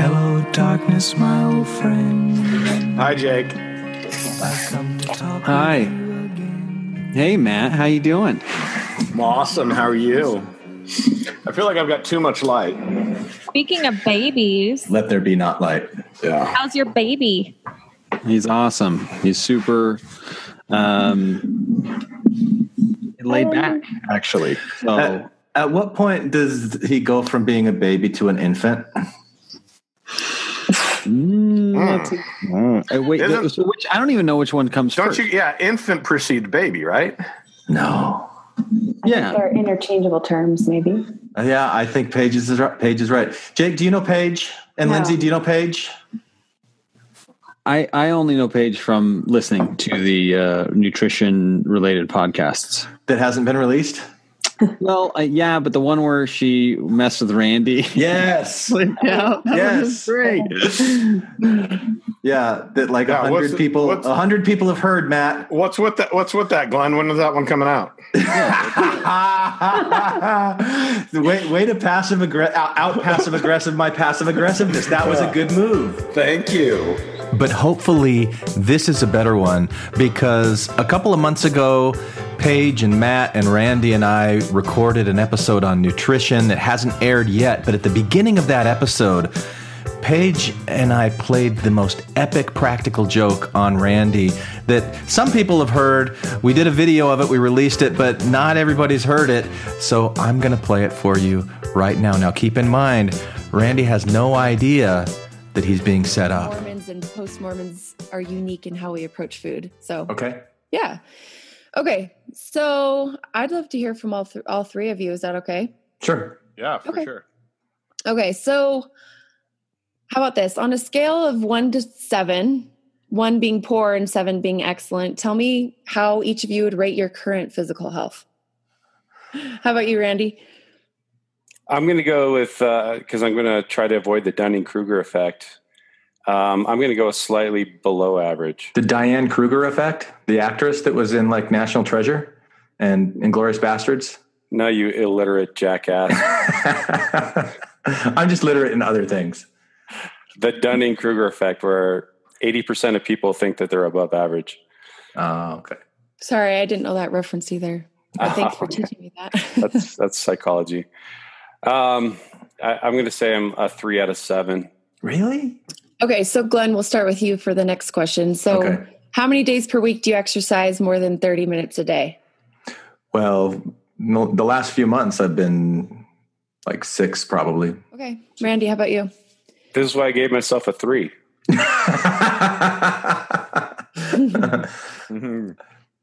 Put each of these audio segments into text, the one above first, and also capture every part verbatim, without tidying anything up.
Hello, darkness, my old friend. Hi, Jake. Hi. Hey, Matt. How you doing? I'm awesome. How are you? I feel like I've got too much light. Speaking of babies, Let there be not light. Yeah. how's your baby? He's awesome. He's super um, laid back, actually. So At, at what point does he go from being a baby to an infant? mm, that's- uh, wait. Isn't- So which I don't even know which one comes Don't first. you? Yeah, infant precedes baby, right? No. Yeah. They're interchangeable terms, maybe. Yeah, I think Paige is right. Paige is right. Jake, do you know Paige? And No. Lindsay, do you know Paige? I, I only know Paige from listening to the uh, nutrition related podcasts. That hasn't been released? Well, uh, yeah, but the one where she messed with Randy. Yes. Yeah, that Yes. was great. Yeah, that like a Yeah, what's hundred the- people. what's- A hundred people have heard, Matt. What's with that? What's with that, Glenn? When is that one coming out? way, way to passive aggre- out, out passive aggressive my passive aggressiveness. That was a good move. Thank you. But hopefully this is a better one, because a couple of months ago, Paige and Matt and Randy and I recorded an episode on nutrition that hasn't aired yet. But at the beginning of that episode, Paige and I played the most epic practical joke on Randy that some people have heard. We did a video of it, we released it, but not everybody's heard it. So I'm going to play it for you right now. Now keep in mind, Randy has no idea that he's being set up. Mormons and post-Mormons are unique in how we approach food. So, Okay. yeah. Okay. So I'd love to hear from all, th- all three of you. Is that okay? Sure. Yeah, for Okay. sure. Okay. So how about this? On a scale of one to seven, one being poor and seven being excellent, tell me how each of you would rate your current physical health. How about you, Randy? I'm going to go with, because I'm going to try to avoid the Dunning-Kruger effect. Um, I'm going to go slightly below average. The Diane Kruger effect, the actress that was in like National Treasure and Inglourious Bastards. No, you illiterate jackass. I'm just literate in other things. The Dunning-Kruger effect, where eighty percent of people think that they're above average. Oh, okay. Sorry, I didn't know that reference either. But thanks for Oh, teaching me that. That's that's psychology. Um, I, I'm going to say I'm a three out of seven. Really? Okay, so Glenn, we'll start with you for the next question. So Okay. how many days per week do you exercise more than thirty minutes a day? Well, no, the last few months I've been like six probably. Okay. Randy, how about you? This is why I gave myself a three. Mhm.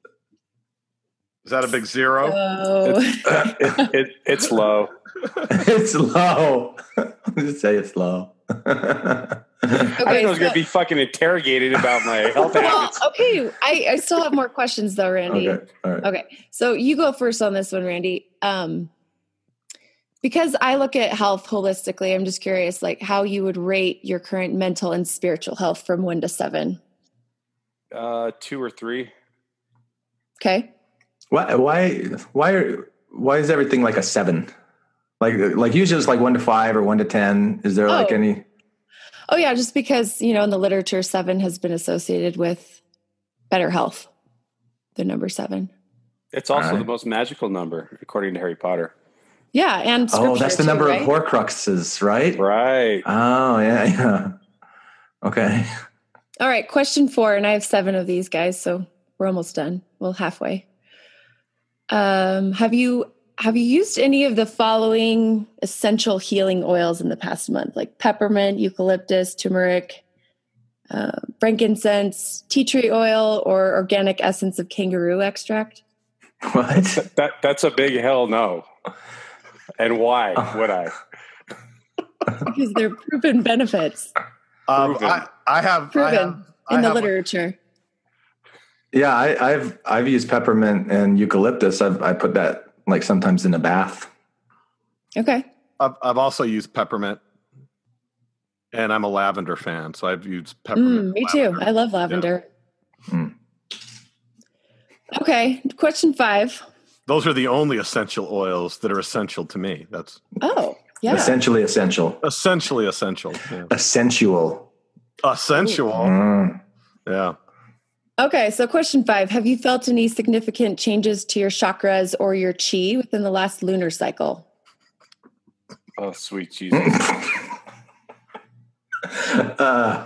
Is that a big zero? Oh, It, it, it's low. It's low. Just say it's low. I think I was going to be fucking interrogated about my health well, habits. okay. I, I still have more questions though, Randy. Okay. All right. Okay. So you go first on this one, Randy. Um, because I look at health holistically, I'm just curious, like how you would rate your current mental and spiritual health from one to seven. Uh, two or three. Okay. Why? Why? Why? Are, why is everything like a seven? Like, like usually it's like one to five or one to ten. Is there like Oh. any? Oh yeah. Just because, you know, in the literature, seven has been associated with better health. The number seven. It's also Alright. the most magical number, according to Harry Potter. Yeah. And Oh, that's the scripture, number too, of right? Horcruxes, right? Right. Oh, yeah, yeah. Okay. All right, question four, and I have seven of these guys, so we're almost done. Well, halfway. Um, have you have you used any of the following essential healing oils in the past month, like peppermint, eucalyptus, turmeric, uh, frankincense, tea tree oil, or organic essence of kangaroo extract? What? That That's a big hell no. And why would I? Because they're proven benefits, Um, Proven. I, I have. proven I have, I in the have- literature. Yeah, I, I've I've used peppermint and eucalyptus. I've I put that like sometimes in a bath. Okay. I've, I've also used peppermint, and I'm a lavender fan, so I've used peppermint. Mm, me too. lavender. I love lavender. Mm. Okay. Question five. Those are the only essential oils that are essential to me. That's Oh, Yeah. Essentially essential. Essentially essential. Yeah. Essential. Essential. Mm. Yeah. Okay, so question five. Have you felt any significant changes to your chakras or your chi within the last lunar cycle? Oh, sweet Jesus. uh,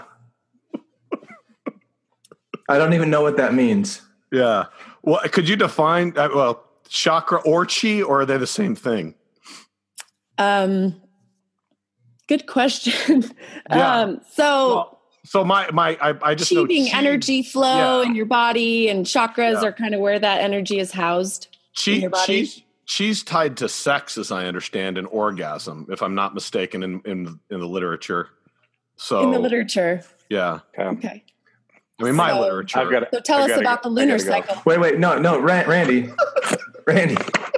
I don't even know what that means. Yeah. Well, could you define, uh, well, chakra or chi, or are they the same thing? Um, good question. Yeah. um, so Well, so my, my, I, I just know achieving chi, energy flow Yeah. in your body, and chakras Yeah. are kind of where that energy is housed in chi, your body. chi, chi's tied to sex, as I understand, and orgasm, if I'm not mistaken in, in, in the literature. So in the literature. yeah. Okay. Okay. I mean, my So- literature. I've got So tell I us gotta about go. the lunar I gotta go. cycle. Wait, wait, no, no, Ran- Randy, Randy,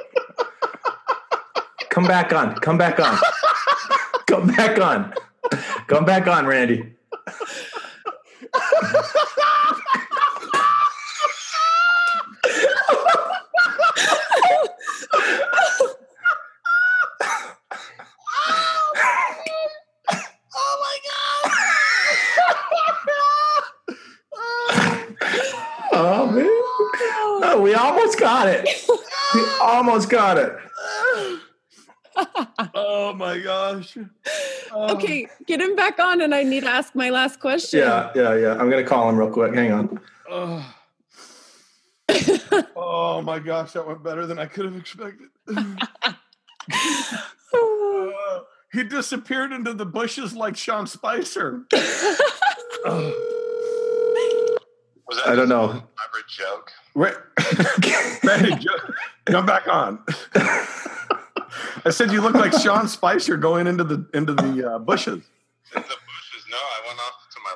come back on, come back on, come back on, come back on, Randy. Oh man, oh, we almost got it. We almost got it. Oh my gosh. Oh. Okay, get him back on, and I need to ask my last question. Yeah, yeah, yeah. I'm gonna call him real quick. Hang on. Oh. Oh my gosh, that went better than I could have expected. Uh, he disappeared into the bushes like Sean Spicer. Oh. Was that I don't know. an elaborate joke? Wait, Randy, ju- come back on. I said you look like Sean Spicer going into the into the uh, bushes. In the bushes? No, I went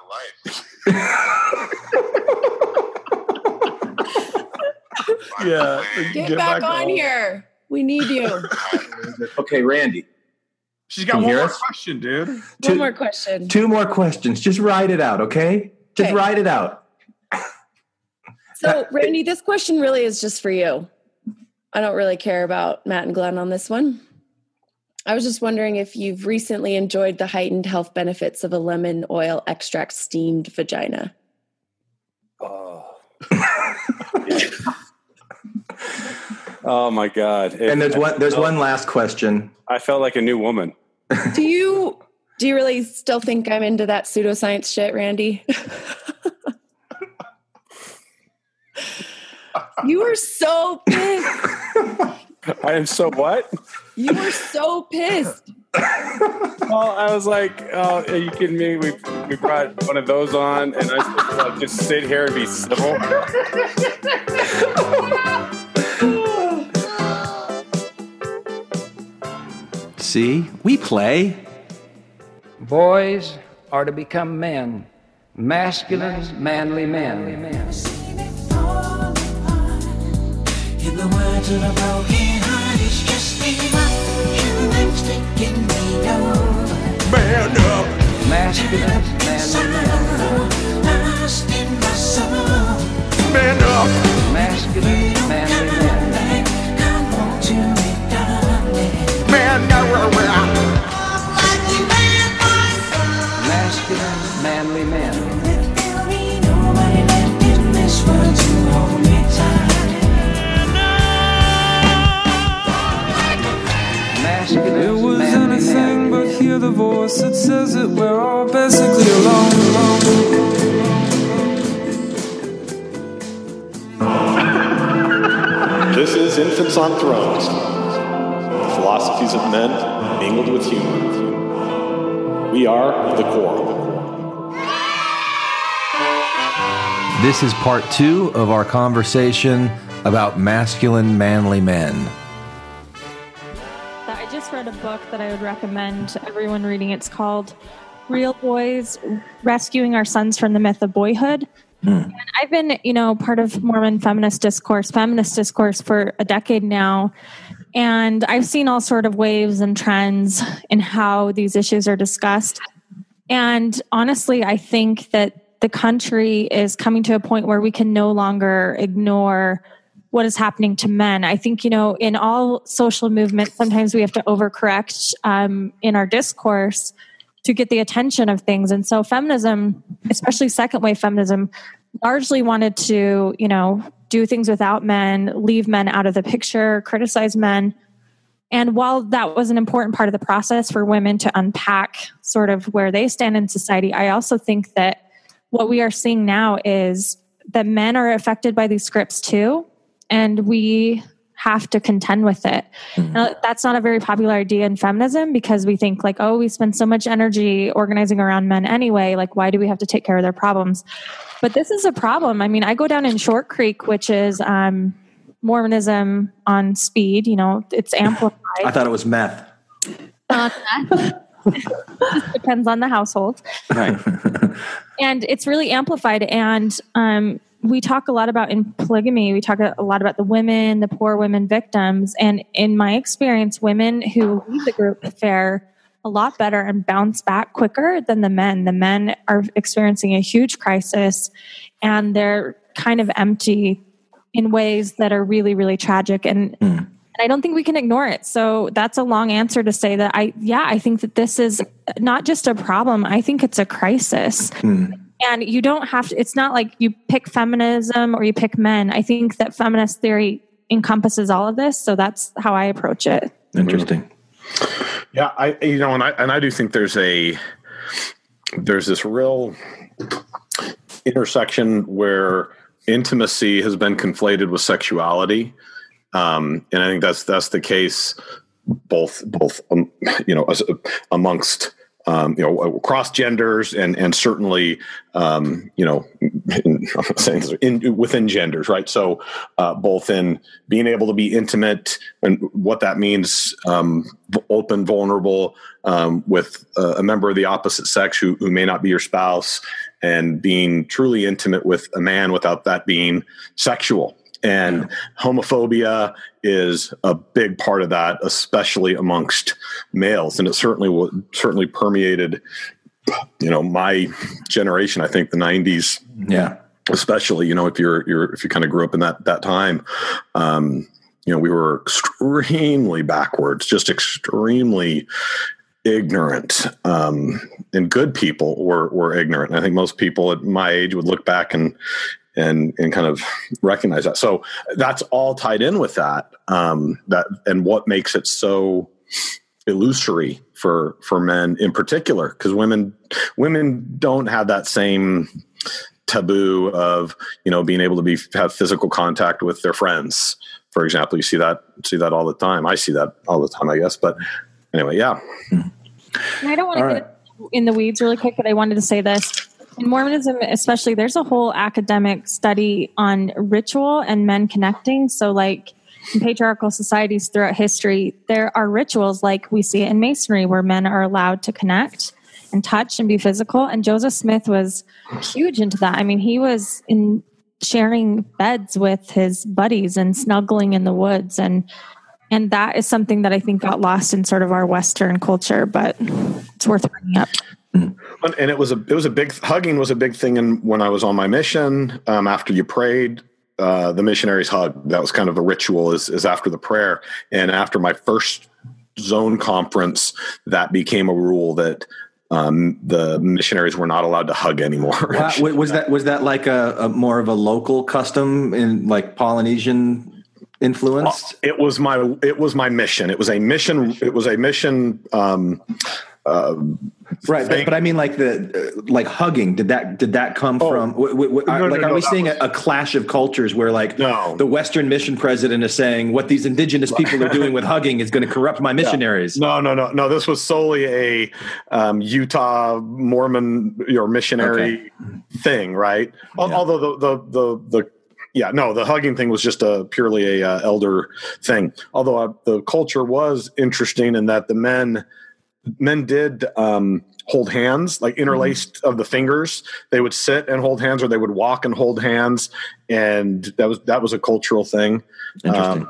off to my life. Yeah, Get, back, on here. We need you. Okay, Randy. She's got Can you one hear more us? question, dude. One Two- more question. Two more questions. Just write it out, okay? Just Okay. write it out. So, Randy, this question really is just for you. I don't really care about Matt and Glenn on this one. I was just wondering if you've recently enjoyed the heightened health benefits of a lemon oil extract steamed vagina. Oh. Oh my God. It- And there's one there's one last question. I felt like a new woman. Do you do you really still think I'm into that pseudoscience shit, Randy? You were so pissed. I am so what? You were so pissed. Well, I was like, oh, are you kidding me? We we brought one of those on, and I was supposed to like, just sit here and be civil. See, we play. Boys are to become men, masculine, manly men. In the words of a broken heart, it's just emotion that's taking me over. Man up. Masculine, manly men. Lost in my soul. Man up. Masculine, manly men. Come on to me, darling. Man up. Like you man, my son. Masculine, manly men. There'll be nobody left in this world to hold me tight. Masculine, It was manly anything men. but hear the voice that says that we're all basically alone. This is Infants on Thrones, the philosophies of men mingled with humor. We are the Quorum. This is part two of our conversation about masculine, manly men. I just read a book that I would recommend to everyone reading. It's called Real Boys, Rescuing Our Sons from the Myth of Boyhood. Hmm. And I've been, you know, part of Mormon feminist discourse, feminist discourse for a decade now. And I've seen all sort of waves and trends in how these issues are discussed. And honestly, I think that the country is coming to a point where we can no longer ignore what is happening to men. I think, you know, in all social movements, sometimes we have to overcorrect um, in our discourse to get the attention of things. And so feminism, especially second wave feminism, largely wanted to, you know, do things without men, leave men out of the picture, criticize men. And while that was an important part of the process for women to unpack sort of where they stand in society, I also think that what we are seeing now is that men are affected by these scripts too, and we have to contend with it. Mm-hmm. Now, that's not a very popular idea in feminism because we think like, oh, we spend so much energy organizing around men anyway, like why do we have to take care of their problems? But this is a problem. I mean, I go down in Short Creek, which is um, Mormonism on speed. You know, it's amplified. I thought it was meth. Uh, depends on the household. Right. And it's really amplified. And um, we talk a lot about in polygamy. We talk a lot about the women, the poor women victims. And in my experience, women who leave the group fare a lot better and bounce back quicker than the men. The men are experiencing a huge crisis and they're kind of empty in ways that are really, really tragic. And, mm. and I don't think we can ignore it. So that's a long answer to say that I, yeah, I think that this is not just a problem. I think it's a crisis. Mm. And you don't have to, it's not like you pick feminism or you pick men. I think that feminist theory encompasses all of this. So that's how I approach it. Interesting. Yeah, I you know, and I and I do think there's a there's this real intersection where intimacy has been conflated with sexuality, um, and I think that's that's the case both both um, you know as, amongst um, you know across genders and and certainly um, you know in, I'm saying this, in, within genders, right? So uh, both in being able to be intimate and what that means, um, open, vulnerable um, with uh, a member of the opposite sex who who may not be your spouse, and being truly intimate with a man without that being sexual. And homophobia is a big part of that, especially amongst males. And it certainly certainly permeated, you know, my generation. I think the nineties, yeah, especially. You know, if you're you're if you kind of grew up in that that time, um, you know, we were extremely backwards, just extremely ignorant, um, and good people were were ignorant. And I think most people at my age would look back and. And, and kind of recognize that. So that's all tied in with that. Um, that and what makes it so illusory for for men in particular, because women women don't have that same taboo of you know being able to be have physical contact with their friends. For example, you see that see that all the time. I see that all the time, I guess. But anyway, yeah. And I don't want to get right. in the weeds really quick, but I wanted to say this. In Mormonism, especially, there's a whole academic study on ritual and men connecting. So like in patriarchal societies throughout history, there are rituals like we see it in Masonry where men are allowed to connect and touch and be physical. And Joseph Smith was huge into that. I mean, he was in sharing beds with his buddies and snuggling in the woods. And and that is something that I think got lost in sort of our Western culture, but it's worth bringing up. And it was a it was a big hugging was a big thing. And when I was on my mission, um, after you prayed, uh, the missionaries hugged. That was kind of the ritual is is after the prayer. And after my first zone conference, that became a rule that um, the missionaries were not allowed to hug anymore. Wow. Was that was that like a, a more of a local custom in like Polynesian influenced? It was my it was my mission. It was a mission. It was a mission. Um, uh, Right, but, but I mean, like the uh, like hugging. Did that did that come oh, from? W- w- no, like, no, are no, we seeing was, a, a clash of cultures where, like, no. the Western mission president is saying what these indigenous people are doing with hugging is going to corrupt my missionaries? Yeah. No, no, no, no. This was solely a um, Utah Mormon or missionary okay. thing, right? Yeah. Although the the the the yeah, no, the hugging thing was just a purely a uh, elder thing. Although uh, the culture was interesting in that the men. Men did um, hold hands, like interlaced mm-hmm. of the fingers. They would sit and hold hands, or they would walk and hold hands, and that was that was a cultural thing. Interesting. Um,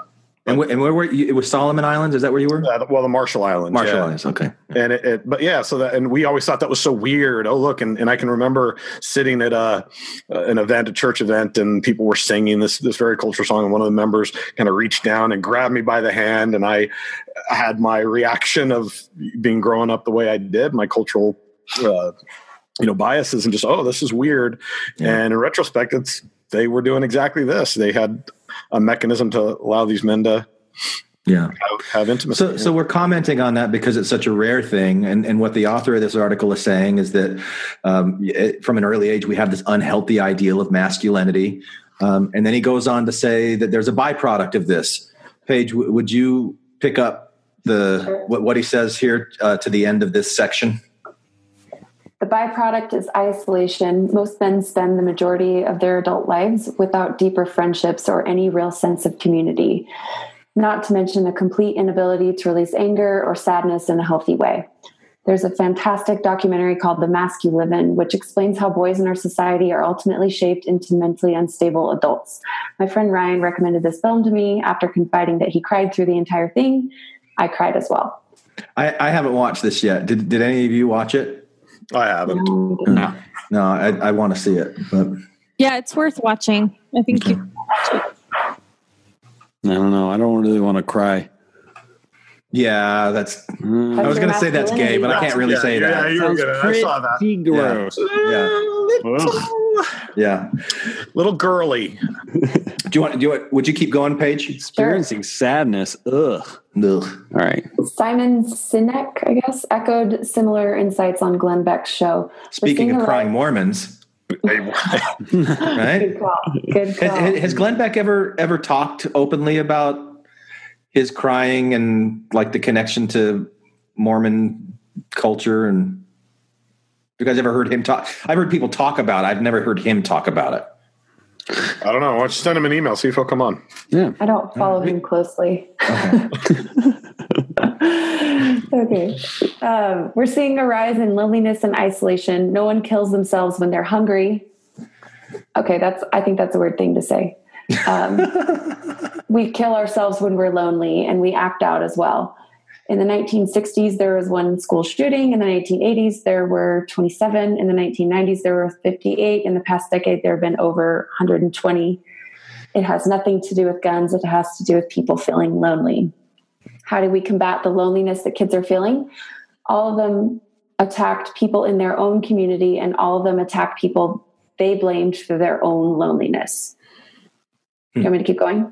And, wh- and where were you? It was Solomon Islands. Is that where you were? Uh, well, the Marshall Islands. Marshall yeah. Islands. Okay. And it, it, but yeah, so that, and we always thought that was so weird. Oh, look. And, and I can remember sitting at a, uh, an event, a church event, and people were singing this, this very cultural song. And one of the members kind of reached down and grabbed me by the hand. And I, I had my reaction of being growing up the way I did, my cultural, uh, you know, biases, and just, oh, this is weird. Yeah. And in retrospect, it's, they were doing exactly this. They had a mechanism to allow these men to, Yeah, have, have intimacy. So, so we're commenting on that because it's such a rare thing, and and what the author of this article is saying is that um, it, from an early age we have this unhealthy ideal of masculinity, um, and then he goes on to say that there's a byproduct of this. Paige, w- would you pick up the Sure. what, what he says here uh, to the end of this section? The byproduct is isolation. Most men spend the majority of their adult lives without deeper friendships or any real sense of community, not to mention a complete inability to release anger or sadness in a healthy way. There's a fantastic documentary called The Masculine, which explains how boys in our society are ultimately shaped into mentally unstable adults. My friend Ryan recommended this film to me after confiding that he cried through the entire thing. I cried as well. I, I haven't watched this yet. Did Did any of you watch it? I haven't. No, no. I, I want to see it, but Yeah, it's worth watching. I think Okay. you can watch it. I don't know. I don't really want to cry. yeah, that's. Mm. I was going to say that's gay, but I can't really Yeah, say yeah, that. you were Sounds gonna- I pretty saw that. gross. Yeah, yeah. Little girly. Do you want? Do you want? Would you keep going, Paige? Experiencing sadness. Ugh. Ugh. All right. Simon Sinek, I guess, echoed similar insights on Glenn Beck's show. Speaking Listening of to crying Ryan- Mormons, right? Good call. Good call. Has, has Glenn Beck ever ever talked openly about his crying and like the connection to Mormon culture? And you guys ever heard him talk? I've heard people talk about it. I've never heard him talk about it. I don't know. Why don't you send him an email, see if he'll come on. Yeah. I don't follow him closely. Okay. Um, we're seeing a rise in loneliness and isolation. No one kills themselves when they're hungry. Okay, that's. I think that's a weird thing to say. Um, we kill ourselves when we're lonely, and we act out as well. In the nineteen sixties, there was one school shooting. In the nineteen eighties, there were twenty-seven. In the nineteen nineties, there were fifty-eight. In the past decade, there have been over one hundred twenty. It has nothing to do with guns. It has to do with people feeling lonely. How do we combat the loneliness that kids are feeling? All of them attacked people in their own community, and all of them attacked people they blamed for their own loneliness. Hmm. You want me to keep going?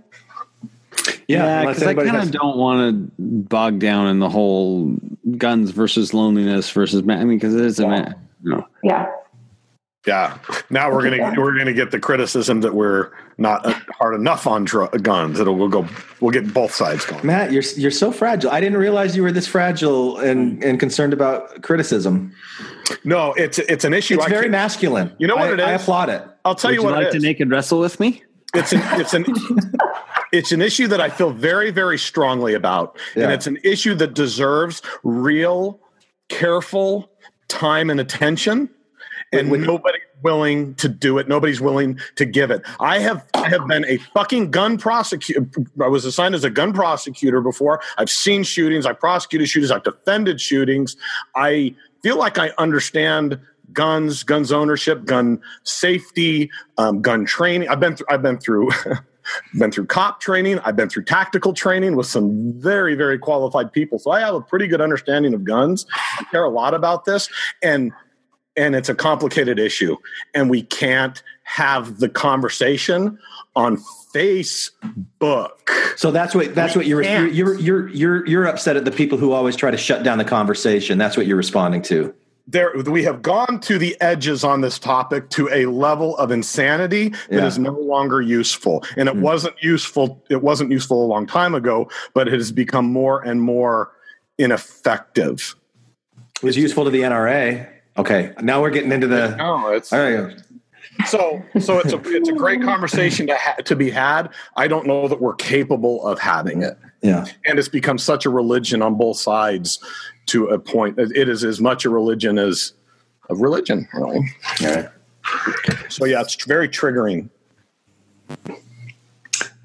Yeah, because I kind of don't want to bog down in the whole guns versus loneliness versus man. I mean, because it is a man. No. Yeah. Yeah. Now we're gonna we're gonna get the criticism that we're not hard enough on dr- guns. It'll we'll go we'll get both sides going. Matt, you're you're so fragile. I didn't realize you were this fragile and, and concerned about criticism. No, it's it's an issue. It's I very can, masculine. You know what I, it is? I applaud it. I'll tell Would you you what like it to is. naked wrestle with me? It's an it's an it's an issue that I feel very very strongly about, Yeah. and it's an issue that deserves real, careful time and attention. And When- nobody's willing to do it. Nobody's willing to give it. I have I have been a fucking gun prosecutor. I was assigned as a gun prosecutor before. I've seen shootings. I prosecuted shootings. I've defended shootings. I feel like I understand guns, guns ownership, gun safety, um, gun training. I've been through. I've been through. been through cop training. I've been through tactical training with some very, very qualified people. So I have a pretty good understanding of guns. I care a lot about this, and. And it's a complicated issue, and we can't have the conversation on Facebook. So that's what that's We what you're, you're can't. you're you're you're you're upset at the people who always try to shut down the conversation. That's what you're responding to. There, we have gone to the edges on this topic to a level of insanity that Yeah. is no longer useful. And it wasn't useful. It wasn't useful a long time ago, but it has become more and more ineffective. It was useful to the N R A. Okay, now we're getting into the. No, it's All right. so so it's a it's a great conversation to ha- to be had. I don't know that we're capable of having it. Yeah. And it's become such a religion on both sides to a point. It is as much a religion as a religion, really. All right. So yeah, it's very triggering.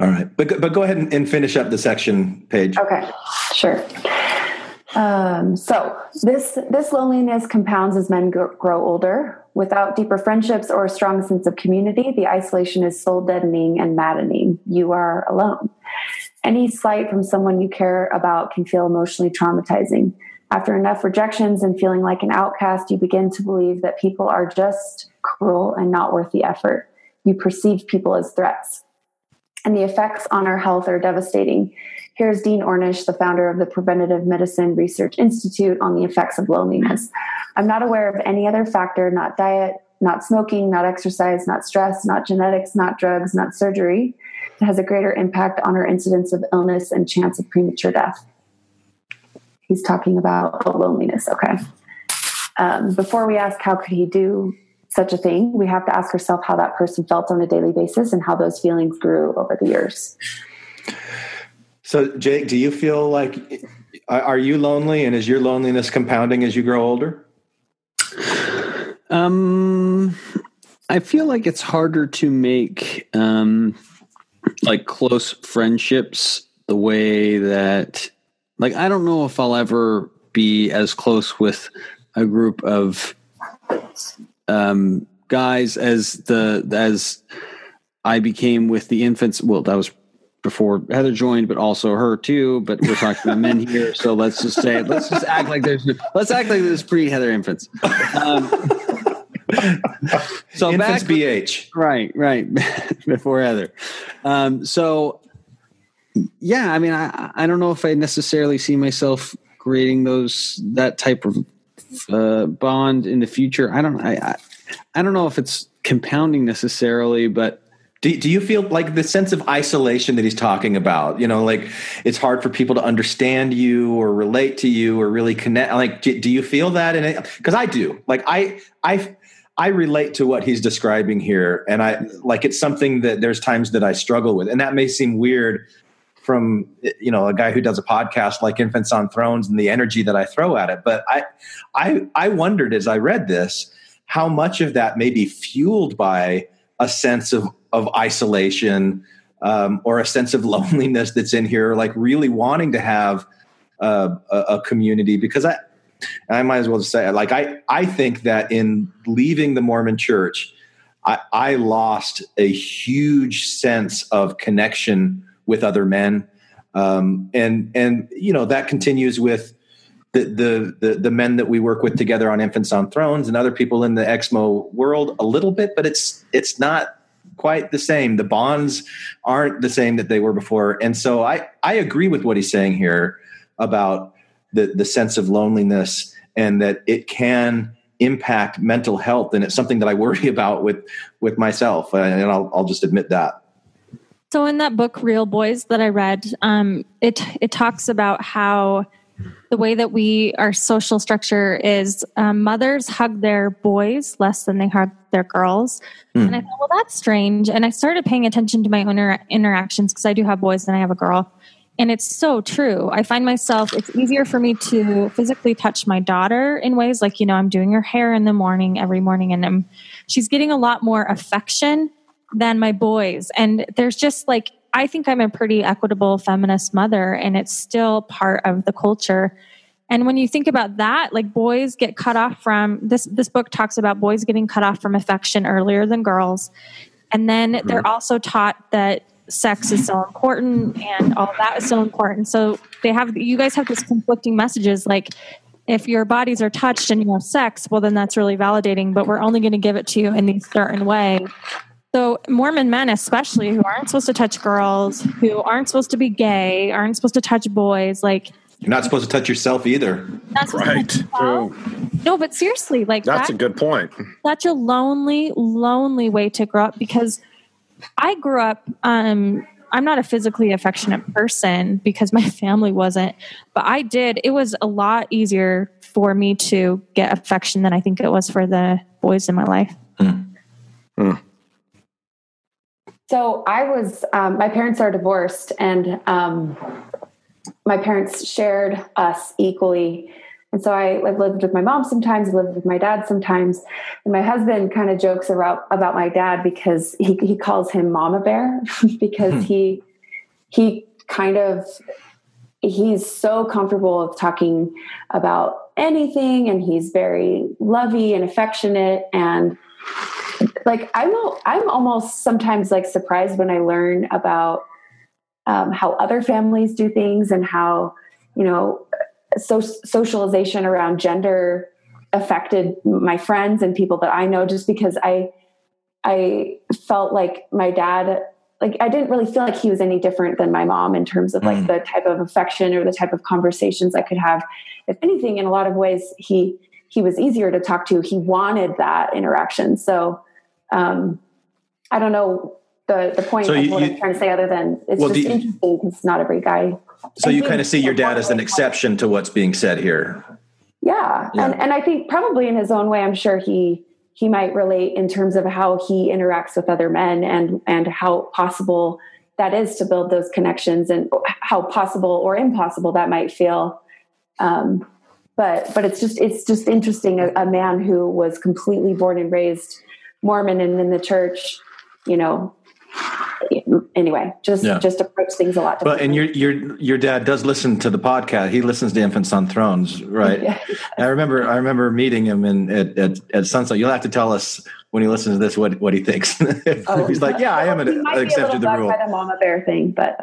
All right. But, but go ahead and, and finish up the section, Paige. Okay, sure. Um, so this this loneliness compounds as men grow, grow older. Without deeper friendships or a strong sense of community, the isolation is soul deadening and maddening. You are alone. Any slight from someone you care about can feel emotionally traumatizing. After enough rejections and feeling like an outcast, you begin to believe that people are just cruel and not worth the effort. You perceive people as threats. And the effects on our health are devastating. Here's Dean Ornish, the founder of the Preventative Medicine Research Institute, on the effects of loneliness. I'm not aware of any other factor, not diet, not smoking, not exercise, not stress, not genetics, not drugs, not surgery, that has a greater impact on our incidence of illness and chance of premature death. He's talking about loneliness, okay. Um, before we ask how could he do such a thing, we have to ask ourselves how that person felt on a daily basis and how those feelings grew over the years. So, Jake, do you feel like, are you lonely, and is your loneliness compounding as you grow older? Um, I feel like it's harder to make um, like close friendships the way that, like, I don't know if I'll ever be as close with a group of um, guys as the as I became with the infants. Well, that was before Heather joined, but also her too. But we're talking about men here, so let's just say let's just act like there's let's act like there's pre-Heather infants. Um, so infants back, B H, right, right, before Heather. Um, so yeah, I mean, I I don't know if I necessarily see myself creating those that type of uh, bond in the future. I don't I, I I don't know if it's compounding necessarily, but. Do, do you feel like the sense of isolation that he's talking about, you know, like it's hard for people to understand you or relate to you or really connect? Like, do, do you feel that? In it? Because I do. Like, I, I, I relate to what he's describing here. And I like, it's something that there's times that I struggle with. And that may seem weird from, you know, a guy who does a podcast like Infants on Thrones and the energy that I throw at it. But I, I, I wondered as I read this, how much of that may be fueled by a sense of of isolation um, or a sense of loneliness that's in here, like really wanting to have uh, a, a community. Because I, I might as well just say, like, I, I think that in leaving the Mormon Church, I, I lost a huge sense of connection with other men. Um, and, and, you know, that continues with the, the, the, the men that we work with together on Infants on Thrones and other people in the Exmo world a little bit, but it's, it's not quite the same. The bonds aren't the same that they were before. And so I, I agree with what he's saying here about the, the sense of loneliness and that it can impact mental health. And it's something that I worry about with, with myself. And I'll, I'll just admit that. So in that book, Real Boys, that I read, um, it, it talks about how the way that we, our social structure is um, mothers hug their boys less than they hug their girls. Mm. And I thought, well, that's strange. And I started paying attention to my own inter- interactions because I do have boys and I have a girl. And it's so true. I find myself, it's easier for me to physically touch my daughter in ways like, you know, I'm doing her hair in the morning, every morning, and I'm, she's getting a lot more affection than my boys. And there's just like, I think I'm a pretty equitable feminist mother, and it's still part of the culture. And when you think about that, like boys get cut off from this, this book talks about boys getting cut off from affection earlier than girls. And then mm-hmm. they're also taught that sex is so important and all that is so important. So they have, you guys have this conflicting messages. Like if your bodies are touched and you have sex, well, then that's really validating, but we're only going to give it to you in a certain way. So Mormon men, especially, who aren't supposed to touch girls, who aren't supposed to be gay, aren't supposed to touch boys, like you're not supposed to touch yourself either. Right. No, but seriously, like that's that, a good point. Such a lonely, lonely way to grow up, because I grew up. Um, I'm not a physically affectionate person because my family wasn't, but I did. It was a lot easier for me to get affection than I think it was for the boys in my life. Mm. Mm. So I was, um, my parents are divorced, and um, my parents shared us equally. And so I like, lived with my mom sometimes, lived with my dad sometimes. And my husband kind of jokes about, about my dad because he, he calls him Mama Bear because hmm. he he kind of, he's so comfortable with talking about anything, and he's very lovey and affectionate. And like, I'm, I'm almost sometimes like surprised when I learn about um, how other families do things, and how, you know, so socialization around gender affected my friends and people that I know, just because I, I felt like my dad, like I didn't really feel like he was any different than my mom in terms of like mm. the type of affection or the type of conversations I could have. If anything, in a lot of ways, he, he was easier to talk to. He wanted that interaction. So um, I don't know the, the point so of you, what you, I'm trying to say, other than it's well, just you, interesting because not every guy. So you kind of see your dad as an exception to what's being said here. Yeah. yeah. And, and I think probably in his own way, I'm sure he, he might relate in terms of how he interacts with other men, and, and how possible that is to build those connections, and how possible or impossible that might feel. Um, but, but it's just, it's just interesting. A, a man who was completely born and raised Mormon and in the church, you know, anyway, just yeah. just approach things a lot differently. Well, and your your your dad does listen to the podcast. He listens to Infants on Thrones, right? Yeah. I remember I remember meeting him in at, at at Sunset. You'll have to tell us when he listens to this what, what he thinks. Oh, he's like, yeah, I am an, an exception to the rule. By the Mama Bear thing, but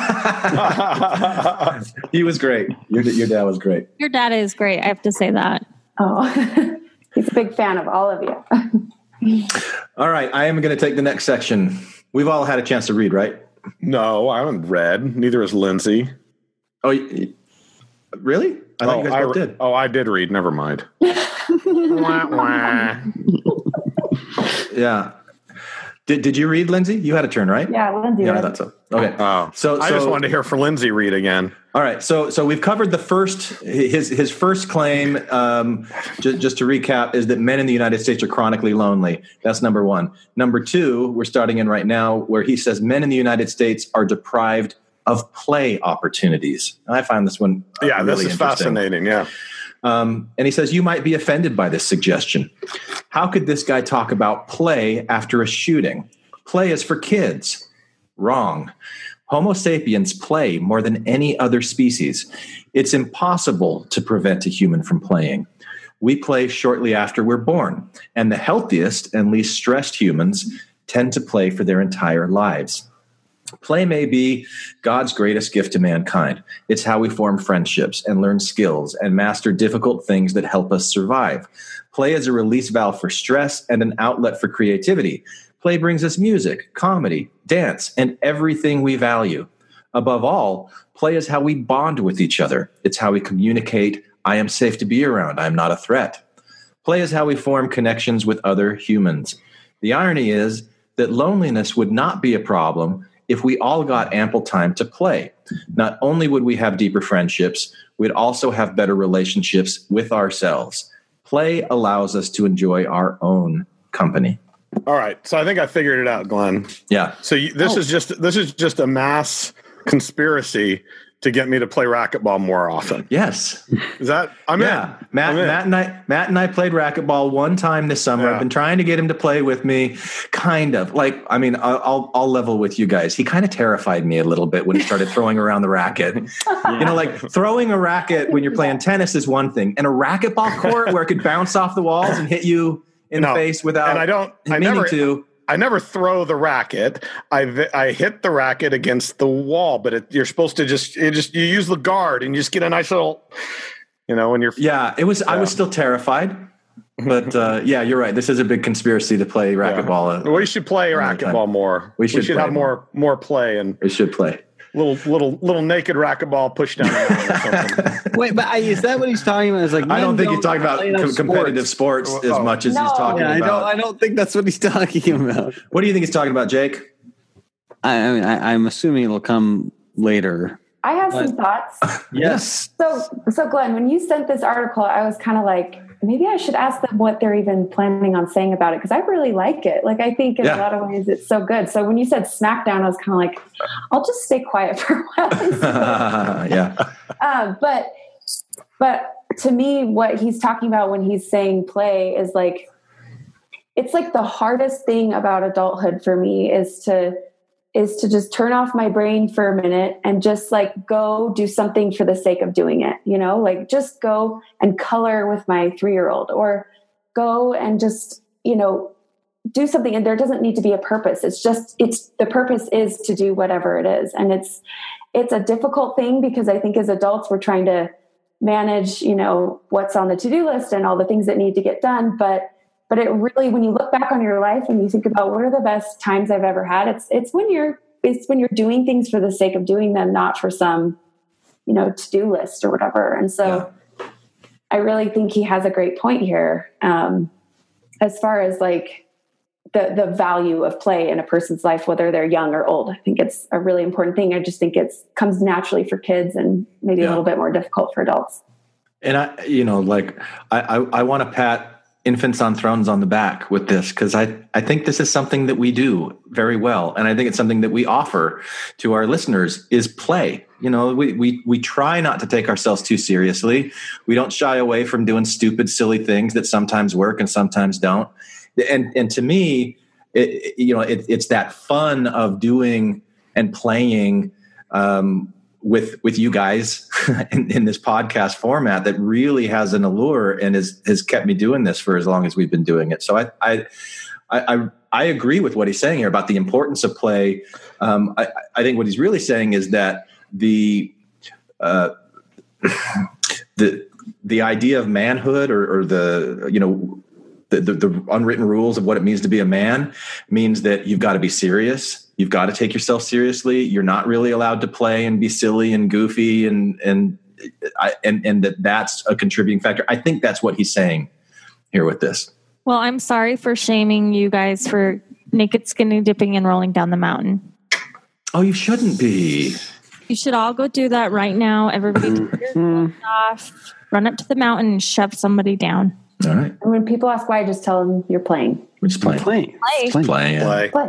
he was great. Your your dad was great. Your dad is great. I have to say that. Oh, he's a big fan of all of you. All right, I am going to take the next section. We've all had a chance to read, right? No, I haven't read. Neither has Lindsay. Oh, really? I thought oh, you guys I, both did. Oh, I did read. Never mind. wah, wah. Yeah. Did Did you read, Lindsay? You had a turn, right? Yeah, Lindsay. Yeah, read. I thought so. Okay. Oh, so, so I just wanted to hear for Lindsay read again. All right. So so we've covered the first his his first claim. Um, just, just to recap, is that men in the United States are chronically lonely. That's number one. Number two, we're starting in right now, where he says men in the United States are deprived of play opportunities. I find this one uh, yeah, really this is fascinating. Yeah. Um, and he says, you might be offended by this suggestion. How could this guy talk about play after a shooting? Play is for kids. Wrong. Homo sapiens play more than any other species. It's impossible to prevent a human from playing. We play shortly after we're born, and the healthiest and least stressed humans tend to play for their entire lives. Play may be God's greatest gift to mankind. It's how we form friendships and learn skills and master difficult things that help us survive. Play is a release valve for stress and an outlet for creativity. Play brings us music, comedy, dance, and everything we value. Above all, play is how we bond with each other. It's how we communicate, I am safe to be around, I am not a threat. Play is how we form connections with other humans. The irony is that loneliness would not be a problem if we all got ample time to play. Not only would we have deeper friendships, we'd also have better relationships with ourselves. Play allows us to enjoy our own company. All right, so I think I figured it out, Glenn. Yeah. So you, this oh. is just this is just a mass conspiracy to get me to play racquetball more often. Yes. Is that? I'm yeah. in. Matt, I'm in. Matt and I, Matt and I played racquetball one time this summer. Yeah. I've been trying to get him to play with me, kind of. Like, I mean, I'll I'll level with you guys. He kind of terrified me a little bit when he started throwing around the racket. Yeah. You know, like throwing a racket when you're playing tennis is one thing, and a racquetball court where it could bounce off the walls and hit you in no, the face without. And I don't. I never. To. I never throw the racket. I I hit the racket against the wall, but it, you're supposed to just it just you use the guard and you just get a nice little, you know, when you're. Yeah, it was. Yeah. I was still terrified, but uh, yeah, you're right. This is a big conspiracy to play racquetball. Yeah. We should play racquetball more. We should, we should have more more play and we should play. Little little little naked racquetball push down. Or something. Wait, but I, is that what he's talking about? Is like I don't think don't he's talking about com- competitive sports, sports as much as no. he's talking yeah, about. I don't. I don't think that's what he's talking about. What do you think he's talking about, Jake? I, I mean, I, I'm assuming it'll come later. I have but, some thoughts. Yes. So, so Glenn, when you sent this article, I was kind of like, maybe I should ask them what they're even planning on saying about it, because I really like it. Like, I think in yeah. a lot of ways it's so good. So when you said SmackDown, I was kind of like, I'll just stay quiet for a while. yeah. Uh, but, but to me, what he's talking about when he's saying play is like, it's like the hardest thing about adulthood for me is to is to just turn off my brain for a minute and just like go do something for the sake of doing it, you know, like just go and color with my three-year-old, or go and just, you know, do something. And there doesn't need to be a purpose. It's just, it's, the purpose is to do whatever it is. And it's, it's a difficult thing because I think as adults, we're trying to manage, you know, what's on the to-do list and all the things that need to get done. But But it really, when you look back on your life and you think about what are the best times I've ever had, it's it's when you're it's when you're doing things for the sake of doing them, not for some, you know, to-do list or whatever. And so yeah. I really think he has a great point here, um, as far as like the the value of play in a person's life, whether they're young or old. I think it's a really important thing. I just think it's comes naturally for kids and maybe yeah. a little bit more difficult for adults. And I, you know, like I I, I want to pat Infants on Thrones on the back with this, because I, I think this is something that we do very well. And I think it's something that we offer to our listeners is play. You know, we, we, we try not to take ourselves too seriously. We don't shy away from doing stupid, silly things that sometimes work and sometimes don't. And, and to me, it, you know, it, it's that fun of doing and playing, um, with with you guys in, in this podcast format that really has an allure and is, has kept me doing this for as long as we've been doing it. So I I I, I agree with what he's saying here about the importance of play. Um, I, I think what he's really saying is that the uh, the the idea of manhood or, or the you know the, the the unwritten rules of what it means to be a man means that you've got to be serious. You've got to take yourself seriously. You're not really allowed to play and be silly and goofy, and and I, and and that that's a contributing factor. I think that's what he's saying here with this. Well, I'm sorry for shaming you guys for naked skinny dipping and rolling down the mountain. Oh, you shouldn't be. You should all go do that right now. Everybody take your clothes off, run up to the mountain and shove somebody down. All right. And when people ask why, just tell them you're playing. We're just playing. Playing. Play. Playing. Playing. Play. Play.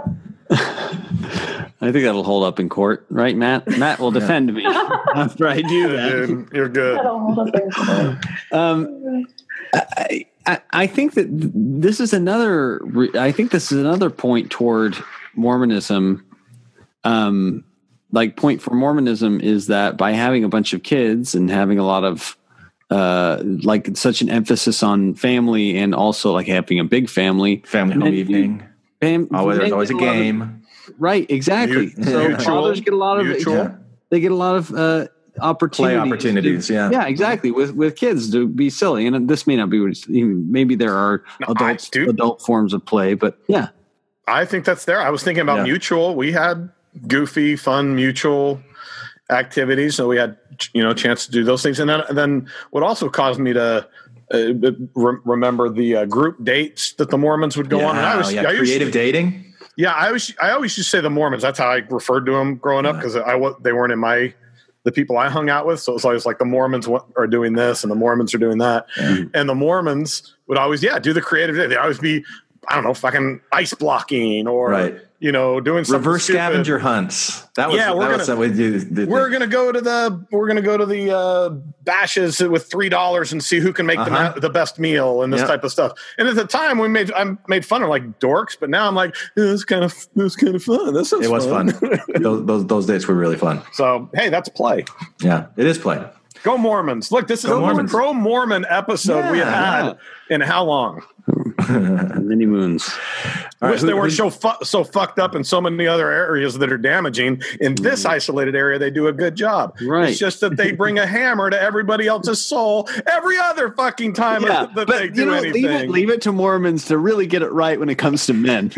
I think that'll hold up in court, right, Matt? Matt will defend me after I do that. Dude, you're good. That'll hold up in court. Um, I, I, I think that this is another. I think this is another point toward Mormonism. Um, like point for Mormonism is that by having a bunch of kids and having a lot of uh, like such an emphasis on family and also like having a big family, family home evening. Fam- oh, there's always a game. Of, right, exactly. Mutual, so fathers get a lot of mutual. they get a lot of uh, opportunities. Play opportunities, to, yeah, yeah, exactly. With with kids to be silly, and this may not be. Maybe there are no, adult I, adult forms of play, but yeah, I think that's there. I was thinking about yeah. mutual. We had goofy, fun mutual activities, so we had you know chance to do those things, and then and then what also caused me to. Uh, re- remember the uh, group dates that the Mormons would go yeah, on. And I was, yeah, I creative to, dating. Yeah, I always, I always used to say the Mormons. That's how I referred to them growing up because I was, they weren't in my, the people I hung out with. So it was always like the Mormons are doing this and the Mormons are doing that. Yeah. And the Mormons would always, yeah, do the creative day. They'd always be, I don't know, fucking ice blocking or, right. you know, doing something reverse stupid. Scavenger hunts. That was, yeah, we're that gonna, was something we do. The, we're going to go to the, we're going to go to the uh, bashes with three dollars and see who can make uh-huh. the, the best meal and this yep. type of stuff. And at the time we made, I made fun of like dorks, but now I'm like, this is kind of, this is kind of fun. This is it was fun. fun. those, those, those days were really fun. So, hey, that's play. Yeah, it is play. Go Mormons. Look, this is a pro Mormon episode yeah, we have had yeah. in how long? Many moons. I wish right, they weren't so fu- so fucked up in so many other areas that are damaging. In this isolated area, they do a good job. Right. It's just that they bring a hammer to everybody else's soul every other fucking time yeah, that but, they do you know, anything. Leave it, leave it to Mormons to really get it right when it comes to men.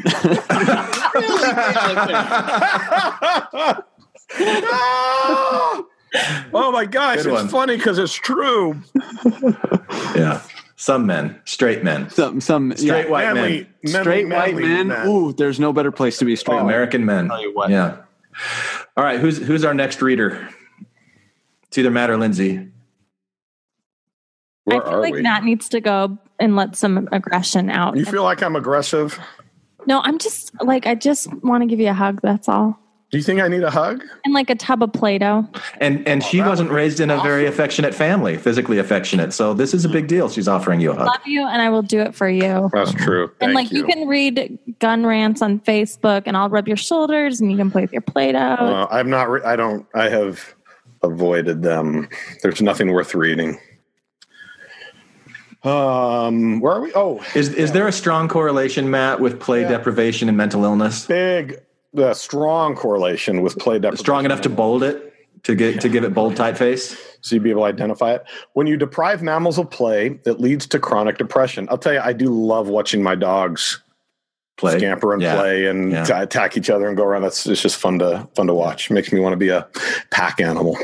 Oh my gosh, Good it's one. funny because it's true. Yeah. Some men, straight men. Some some straight yeah, white manly, men. manly, straight manly, white men. men. Ooh, there's no better place to be a straight oh, American men. I'll tell you what. Yeah. All right, who's who's our next reader? It's either Matt or Lindsay. Where I feel are like we? Matt needs to go and let some aggression out. You feel like I'm aggressive? No, I'm just like I just want to give you a hug. That's all. Do you think I need a hug? And like a tub of Play-Doh. And and Oh, she that wasn't would be raised in a very awesome. affectionate family, physically affectionate. So this is a big deal. She's offering you a hug. Love you, and I will do it for you. That's true. Thank and like you. you can read gun rants on Facebook, and I'll rub your shoulders, and you can play with your Play-Doh. Uh, I'm not. Re- I don't. I have avoided them. There's nothing worth reading. Um, where are we? Oh, Is is there a strong correlation, Matt, with play Yeah. deprivation and mental illness? big, uh, strong correlation with play deprivation. Strong enough to bold it, to get to give it bold typeface? So you'd be able to identify it. When you deprive mammals of play, it leads to chronic depression. I'll tell you, I do love watching my dogs Play. scamper and Yeah. play and Yeah. t- attack each other and go around. That's it's just fun to fun to watch. Makes me want to be a pack animal.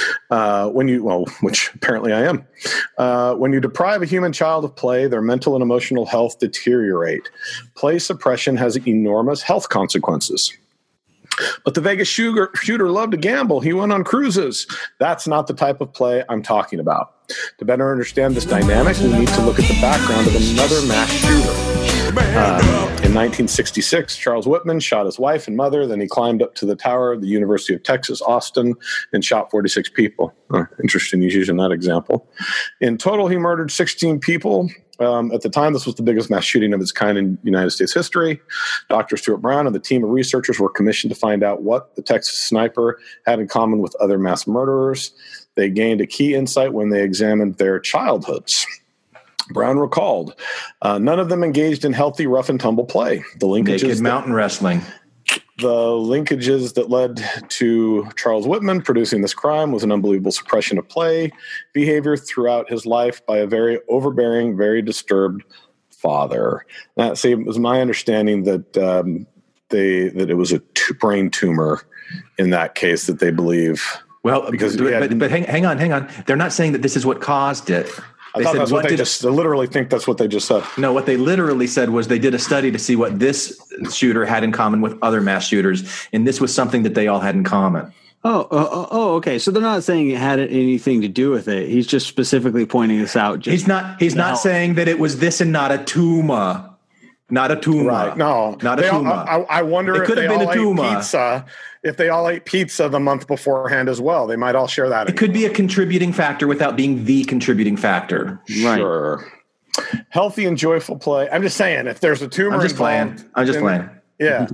Uh, when you well, which apparently I am. Uh, when you deprive a human child of play, their mental and emotional health deteriorate. Play suppression has enormous health consequences. But the Vegas shooter, shooter loved to gamble. He went on cruises. That's not the type of play I'm talking about. To better understand this dynamic, we need to look at the background of another mass shooter. Um, in nineteen sixty-six, Charles Whitman shot his wife and mother. Then he climbed up to the tower of the University of Texas, Austin, and shot forty-six people. Oh, interesting he's using that example. In total, he murdered sixteen people. Um, at the time, this was the biggest mass shooting of its kind in United States history. Doctor Stuart Brown and the team of researchers were commissioned to find out what the Texas sniper had in common with other mass murderers. They gained a key insight when they examined their childhoods. Brown recalled, uh, none of them engaged in healthy rough and tumble play. The linkages Naked that- mountain wrestling. the linkages that led to Charles Whitman producing this crime was an unbelievable suppression of play behavior throughout his life by a very overbearing, very disturbed father. Now, see, it was my understanding that um, they that it was a t- brain tumor in that case that they believe. Well, Because but, we had- but, but hang, hang on, hang on. They're not saying that this is what caused it. I They thought said, that's what, what they did- just. I literally think that's what they just said. No, what they literally said was they did a study to see what this shooter had in common with other mass shooters, and this was something that they all had in common. Oh, oh, oh, okay. So they're not saying it had anything to do with it. He's just specifically pointing this out. Just He's not. He's not No. saying that it was this and not a tumor, not a tumor. Right? No, not a They all- tumor. I, I wonder It if could they have been all a tumor. ate pizza. If they all ate pizza the month beforehand as well, they might all share that. It could be a contributing factor without being the contributing factor. Right. Sure. Healthy and joyful play. I'm just saying, if there's a tumor, I'm just involved, playing. I'm just then- playing. Yeah.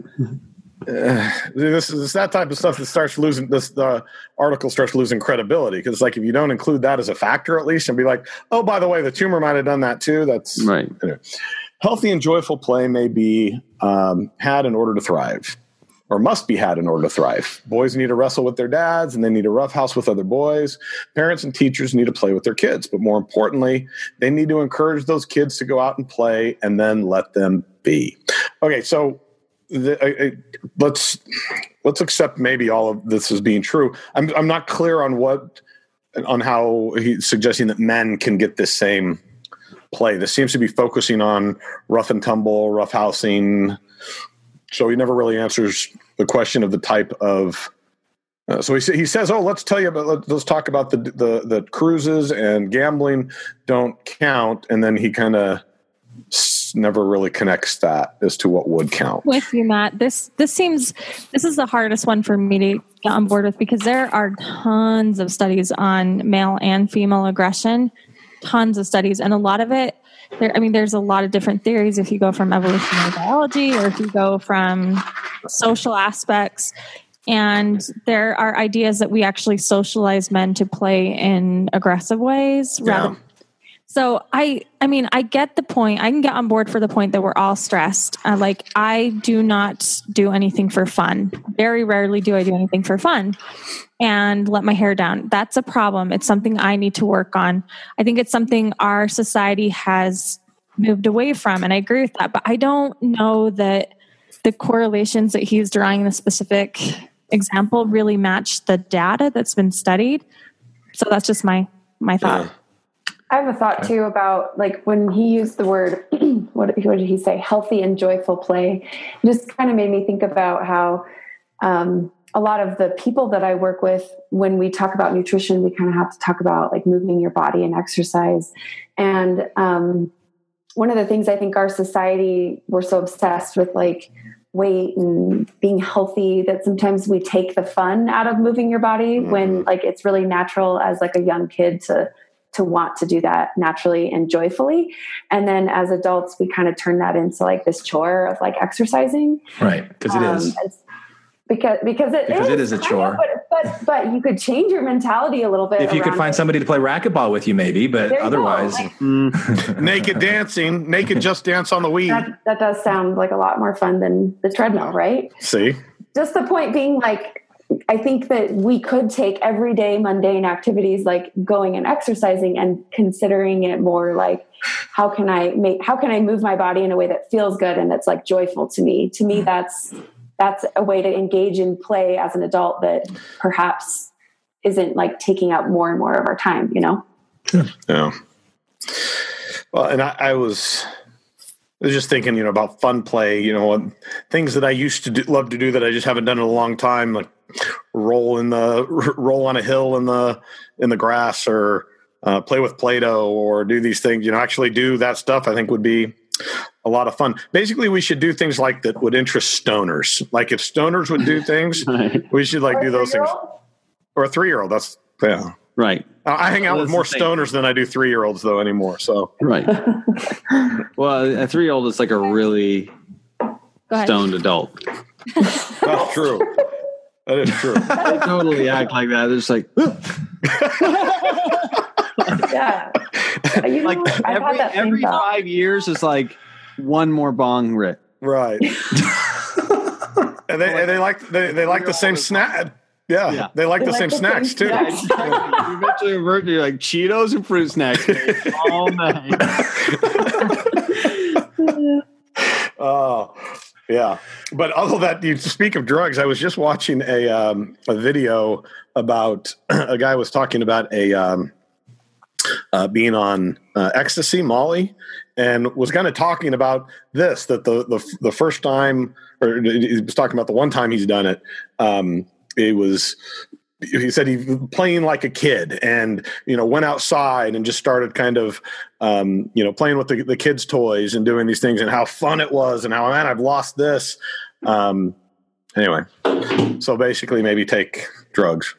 Uh, this is that type of stuff that starts losing this. The article starts losing credibility because it's like if you don't include that as a factor, at least, and be like, oh, by the way, the tumor might have done that too. That's Right. Anyway. Healthy and joyful play may be um, had in order to thrive, or must be had in order to thrive. Boys need to wrestle with their dads, and they need to roughhouse with other boys. Parents and teachers need to play with their kids, but more importantly, they need to encourage those kids to go out and play, and then let them be. Okay, so the, I, I, let's let's accept maybe all of this as being true. I'm I'm not clear on what on how he's suggesting that men can get this same play. This seems to be focusing on rough and tumble, roughhousing. So he never really answers the question of the type of. Uh, so he sa- he says, "Oh, let's tell you about. Let, let's talk about the the the cruises and gambling don't count," and then he kind of s- never really connects that as to what would count. With you, Matt. This this seems this is the hardest one for me to get on board with because there are tons of studies on male and female aggression, tons of studies, and a lot of it. There, I mean, there's a lot of different theories if you go from evolutionary biology or if you go from social aspects. And there are ideas that we actually socialize men to play in aggressive ways. Yeah. Rather, so I, I mean, I get the point. I can get on board for the point that we're all stressed. Uh, like I do not do anything for fun. Very rarely do I do anything for fun and let my hair down. That's a problem. It's something I need to work on. I think it's something our society has moved away from. And I agree with that, but I don't know that the correlations that he's drawing in the specific example really match the data that's been studied. So that's just my, my thought. Yeah. I have a thought too about like when he used the word, what, what did he say? Healthy and joyful play. It just kind of made me think about how um, a lot of the people that I work with, when we talk about nutrition, we kind of have to talk about like moving your body and exercise. And um, one of the things I think our society, we're so obsessed with like weight and being healthy, that sometimes we take the fun out of moving your body mm-hmm. when like it's really natural as like a young kid to to want to do that naturally and joyfully. And then as adults, we kind of turn that into like this chore of like exercising. Right. Because it um, is. Because because it because is, it is a chore. Know, but, but but you could change your mentality a little bit. If you could find it. somebody to play racquetball with you, maybe, but otherwise, like, mm. naked dancing, naked just dance on the Wii. That, that does sound like a lot more fun than the treadmill, right? See, just the point being, like, I think that we could take everyday mundane activities like going and exercising and considering it more like, how can I make, how can I move my body in a way that feels good and that's like joyful to me? To me, that's. That's a way to engage in play as an adult that perhaps isn't like taking up more and more of our time, you know? Yeah. Well, and I, I was, I was just thinking, you know, about fun play, you know, things that I used to do, love to do that I just haven't done in a long time, like roll in the, roll on a hill in the, in the grass, or uh, play with Play-Doh, or do these things, you know, actually do that stuff, I think would be a lot of fun. Basically, we should do things like that would interest stoners. Like if stoners would do things, right. we should like or do those things. Or a three-year-old. That's yeah, right. Uh, I hang out well, with more stoners than I do three-year-olds though anymore. So right. Well, a three-year-old is like a really stoned adult. That's true. That is true. They totally act like that. They're just like. Yeah. You know, like every every five years is like one more bong rip. Right. and they and they like they, they like the same snack. Yeah, yeah, they like they the like same the snacks same too. Yeah, exactly. You eventually revert to like Cheetos and fruit snacks all night. Oh, yeah. But although that you speak of drugs, I was just watching a um, a video about a guy was talking about a. Um, Uh, being on uh, ecstasy, Molly, and was kind of talking about this, that the, the the first time, or he was talking about the one time he's done it, um, it was, he said he was playing like a kid and, you know, went outside and just started kind of, um, you know, playing with the, the kids' toys and doing these things and how fun it was and how, man, I've lost this. Um, anyway, so basically maybe take drugs.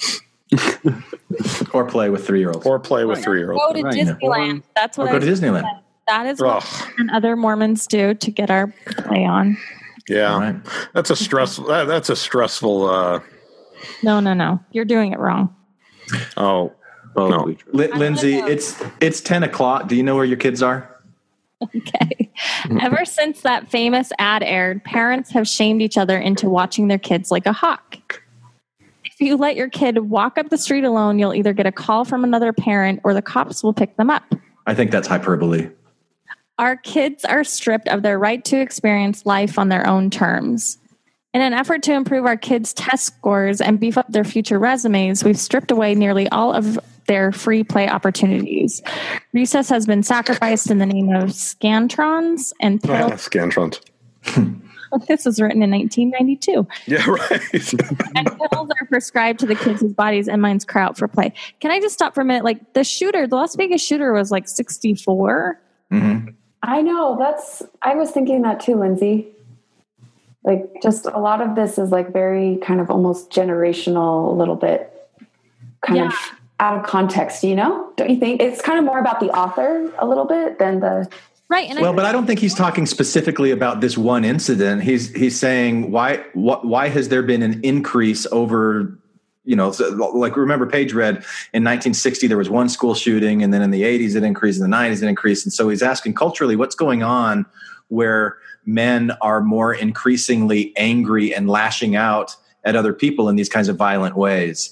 Or play with three-year-olds. Or play with three-year-olds. Go to right. Disneyland. That's what or go I to Disneyland. Said. That is what Ugh. and other Mormons do to get our play on. Yeah, right. that's a stressful. That, that's a stressful. Uh, no, no, no. You're doing it wrong. Oh, oh no, L- Lindsay, it's it's ten o'clock. Do you know where your kids are? Okay. Ever since that famous ad aired, parents have shamed each other into watching their kids like a hawk. If you let your kid walk up the street alone, you'll either get a call from another parent or the cops will pick them up. I think that's hyperbole. Our kids are stripped of their right to experience life on their own terms. In an effort to improve our kids' test scores and beef up their future resumes, we've stripped away nearly all of their free play opportunities. Recess has been sacrificed in the name of Scantrons and pills. Ah, Scantrons. This was written in nineteen ninety-two. Yeah, right. And pills are prescribed to the kids whose bodies and minds cry out for play. Can I just stop for a minute? Like the shooter, the Las Vegas shooter was like sixty-four. Mm-hmm. I know. That's, I was thinking that too, Lindsay. Like just a lot of this is like very kind of almost generational, a little bit kind yeah. of out of context, you know? Don't you think? It's kind of more about the author a little bit than the... Right. And well, I, but I don't think he's talking specifically about this one incident. He's he's saying why wh- why has there been an increase over, you know, so, like remember Paige read in nineteen sixty there was one school shooting, and then in the eighties it increased, in the nineties it increased, and so he's asking culturally what's going on where men are more increasingly angry and lashing out at other people in these kinds of violent ways.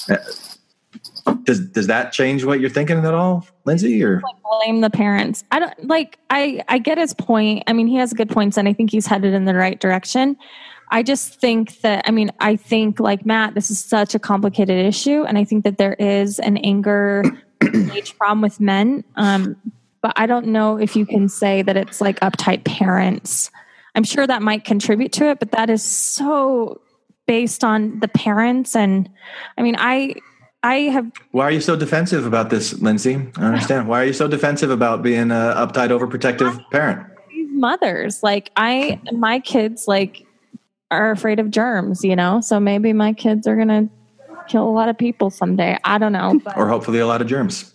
Does does that change what you're thinking at all, Lindsay? Or like blame the parents? I don't like. I I get his point. I mean, he has good points, and I think he's headed in the right direction. I just think that. I mean, I think like Matt, this is such a complicated issue, and I think that there is an anger age problem with men. Um, but I don't know if you can say that it's like uptight parents. I'm sure that might contribute to it, but that is so based on the parents, and I mean, I. I have. Why are you so defensive about this, Lindsay? I understand. Why are you so defensive about being an uptight, overprotective parent? These mothers. Like I, my kids like are afraid of germs, you know, so maybe my kids are going to kill a lot of people someday. I don't know. But Or hopefully a lot of germs.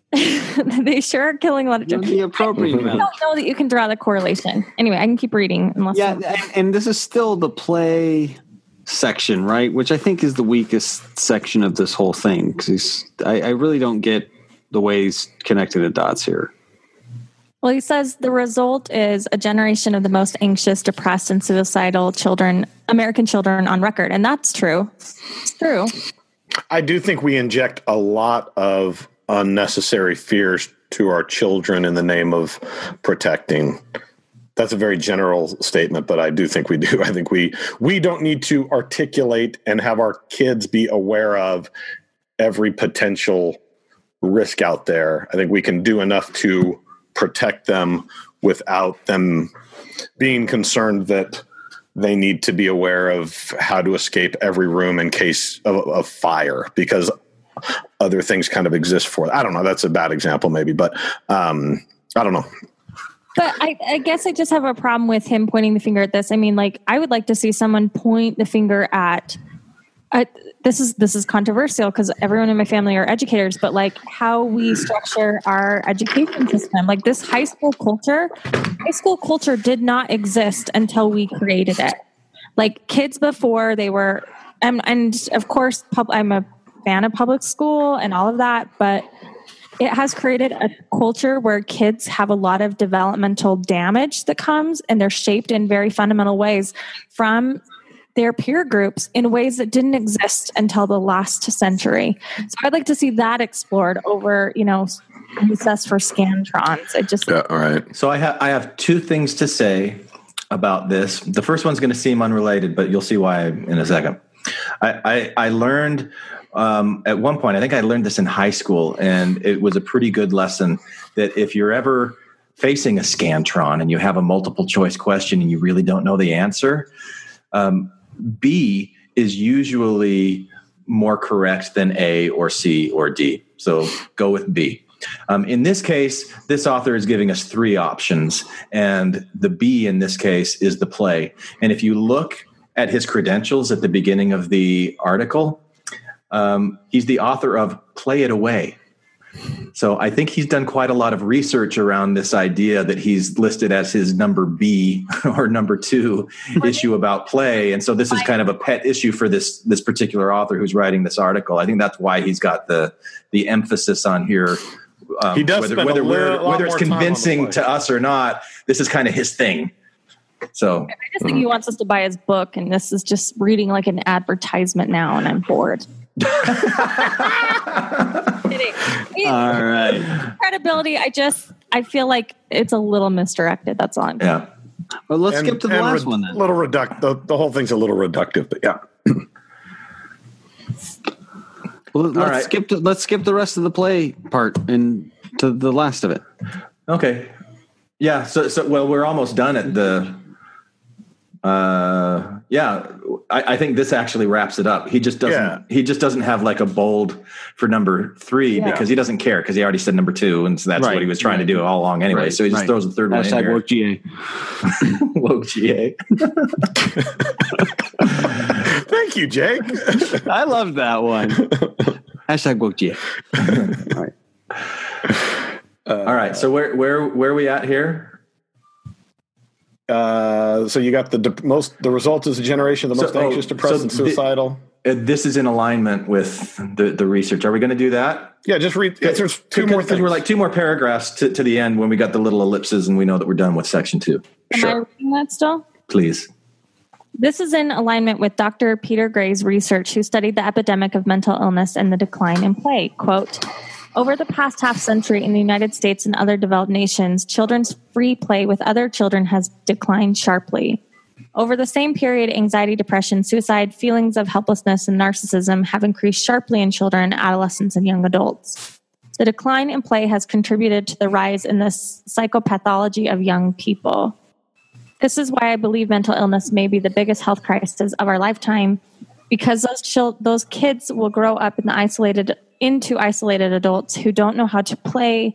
they sure are killing a lot of germs. The appropriate I don't know that you can draw the correlation. Anyway, I can keep reading. Unless yeah, and, and this is still the play section, right? Which I think is the weakest section of this whole thing. Because I, I really don't get the way he's connecting the dots here. Well, he says the result is a generation of the most anxious, depressed, and suicidal children, American children on record. And that's true. It's true. I do think we inject a lot of unnecessary fears to our children in the name of protecting. That's a very general statement, but I do think we do. I think we we don't need to articulate and have our kids be aware of every potential risk out there. I think we can do enough to protect them without them being concerned that they need to be aware of how to escape every room in case of, of fire, because other things kind of exist for it. I don't know. That's a bad example maybe, but um, I don't know. But I, I guess I just have a problem with him pointing the finger at this. I mean, like, I would like to see someone point the finger at, at this is this is controversial because everyone in my family are educators, but like how we structure our education system, like this high school culture, high school culture did not exist until we created it. Like kids before they were, and, and of course, pub, I'm a fan of public school and all of that, but it has created a culture where kids have a lot of developmental damage that comes, and they're shaped in very fundamental ways from their peer groups in ways that didn't exist until the last century. So I'd like to see that explored over, you know, recess for Scantrons. I just yeah, all right. So I have I have two things to say about this. The first one's going to seem unrelated, but you'll see why in a second. I I, I learned. Um, at one point, I think I learned this in high school, and it was a pretty good lesson that if you're ever facing a Scantron and you have a multiple choice question and you really don't know the answer, um, B is usually more correct than A or C or D. So go with B. Um, in this case, this author is giving us three options, and the B in this case is the play. And if you look at his credentials at the beginning of the article, Um, he's the author of Play It Away. So I think he's done quite a lot of research around this idea that he's listed as his number B or number two issue about play. And so this is kind of a pet issue for this this particular author who's writing this article. I think that's why he's got the the emphasis on here. Um, he does whether spend whether, a we're, little, whether it's convincing to to us or not, this is kind of his thing. So I just think he wants us to buy his book, and this is just reading like an advertisement now, and I'm bored. All right. Credibility. I just, I feel like it's a little misdirected. That's all I'm saying. Yeah. Well, let's And- skip to the and last re- one then. little reduct. The, the whole thing's a little reductive, but yeah. Well, let's right. skip to, let's skip the rest of the play part and to the last of it. Okay. Yeah. So, so well, we're almost done at the. Uh, yeah, I, I think this actually wraps it up. He just doesn't. Yeah. He just doesn't have like a bold for number three Yeah. because he doesn't care because he already said number two, and so that's Right, what he was trying right. to do all along anyway. Right, so he just right. throws the third one in Hashtag there. woke G A. Woke G A. Thank you, Jake. I love that one. Hashtag woke G A. All right. All right. So where where where are we at here? Uh, so you got the de- most. The result is a generation of the So- most anxious, oh, depressed, so and the- suicidal. Uh, This is in alignment with the the research. Are we going to do that? Yeah, just read. Yeah, there's two more Because things. we're like two more paragraphs to, to the end when we got the little ellipses and we know that we're done with section two. Am I reading that still? Please. This is in alignment with Doctor Peter Gray's research, who studied the epidemic of mental illness and the decline in play. Quote, over the past half century in the United States and other developed nations, children's free play with other children has declined sharply. Over the same period, anxiety, depression, suicide, feelings of helplessness, and narcissism have increased sharply in children, adolescents, and young adults. The decline in play has contributed to the rise in the psychopathology of young people. This is why I believe mental illness may be the biggest health crisis of our lifetime, because those chil- those kids will grow up in the isolated into isolated adults who don't know how to play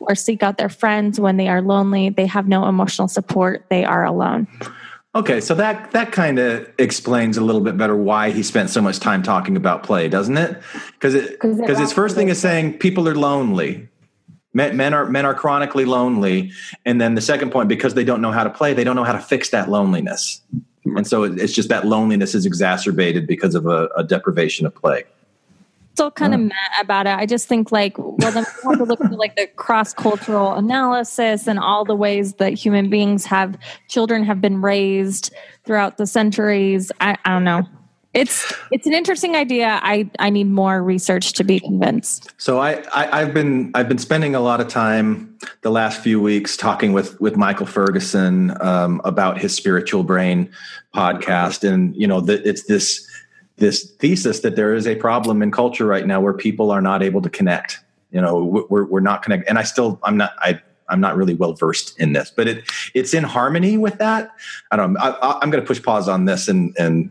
or seek out their friends when they are lonely. They have no emotional support. They are alone. Okay, so that that kind of explains a little bit better why he spent so much time talking about play, doesn't it? Because it because his first thing is saying people are lonely. Men, men are men are chronically lonely, and then the second point, because they don't know how to play, they don't know how to fix that loneliness, and so it, it's just that loneliness is exacerbated because of a, a deprivation of play. Still kind of mad about it. I just think like, well, then we have to look at like the cross-cultural analysis and all the ways that human beings have, children have been raised throughout the centuries. I, I don't know. It's it's an interesting idea. I, I need more research to be convinced. So I, I I've been I've been spending a lot of time the last few weeks talking with with Michael Ferguson um, about his Spiritual Brain podcast, and you know that it's this. this thesis that there is a problem in culture right now where people are not able to connect. You know, we're we're not connected. And I still, I'm not, I, I'm not really well versed in this, but it it's in harmony with that. I don't know. I, I'm going to push pause on this and and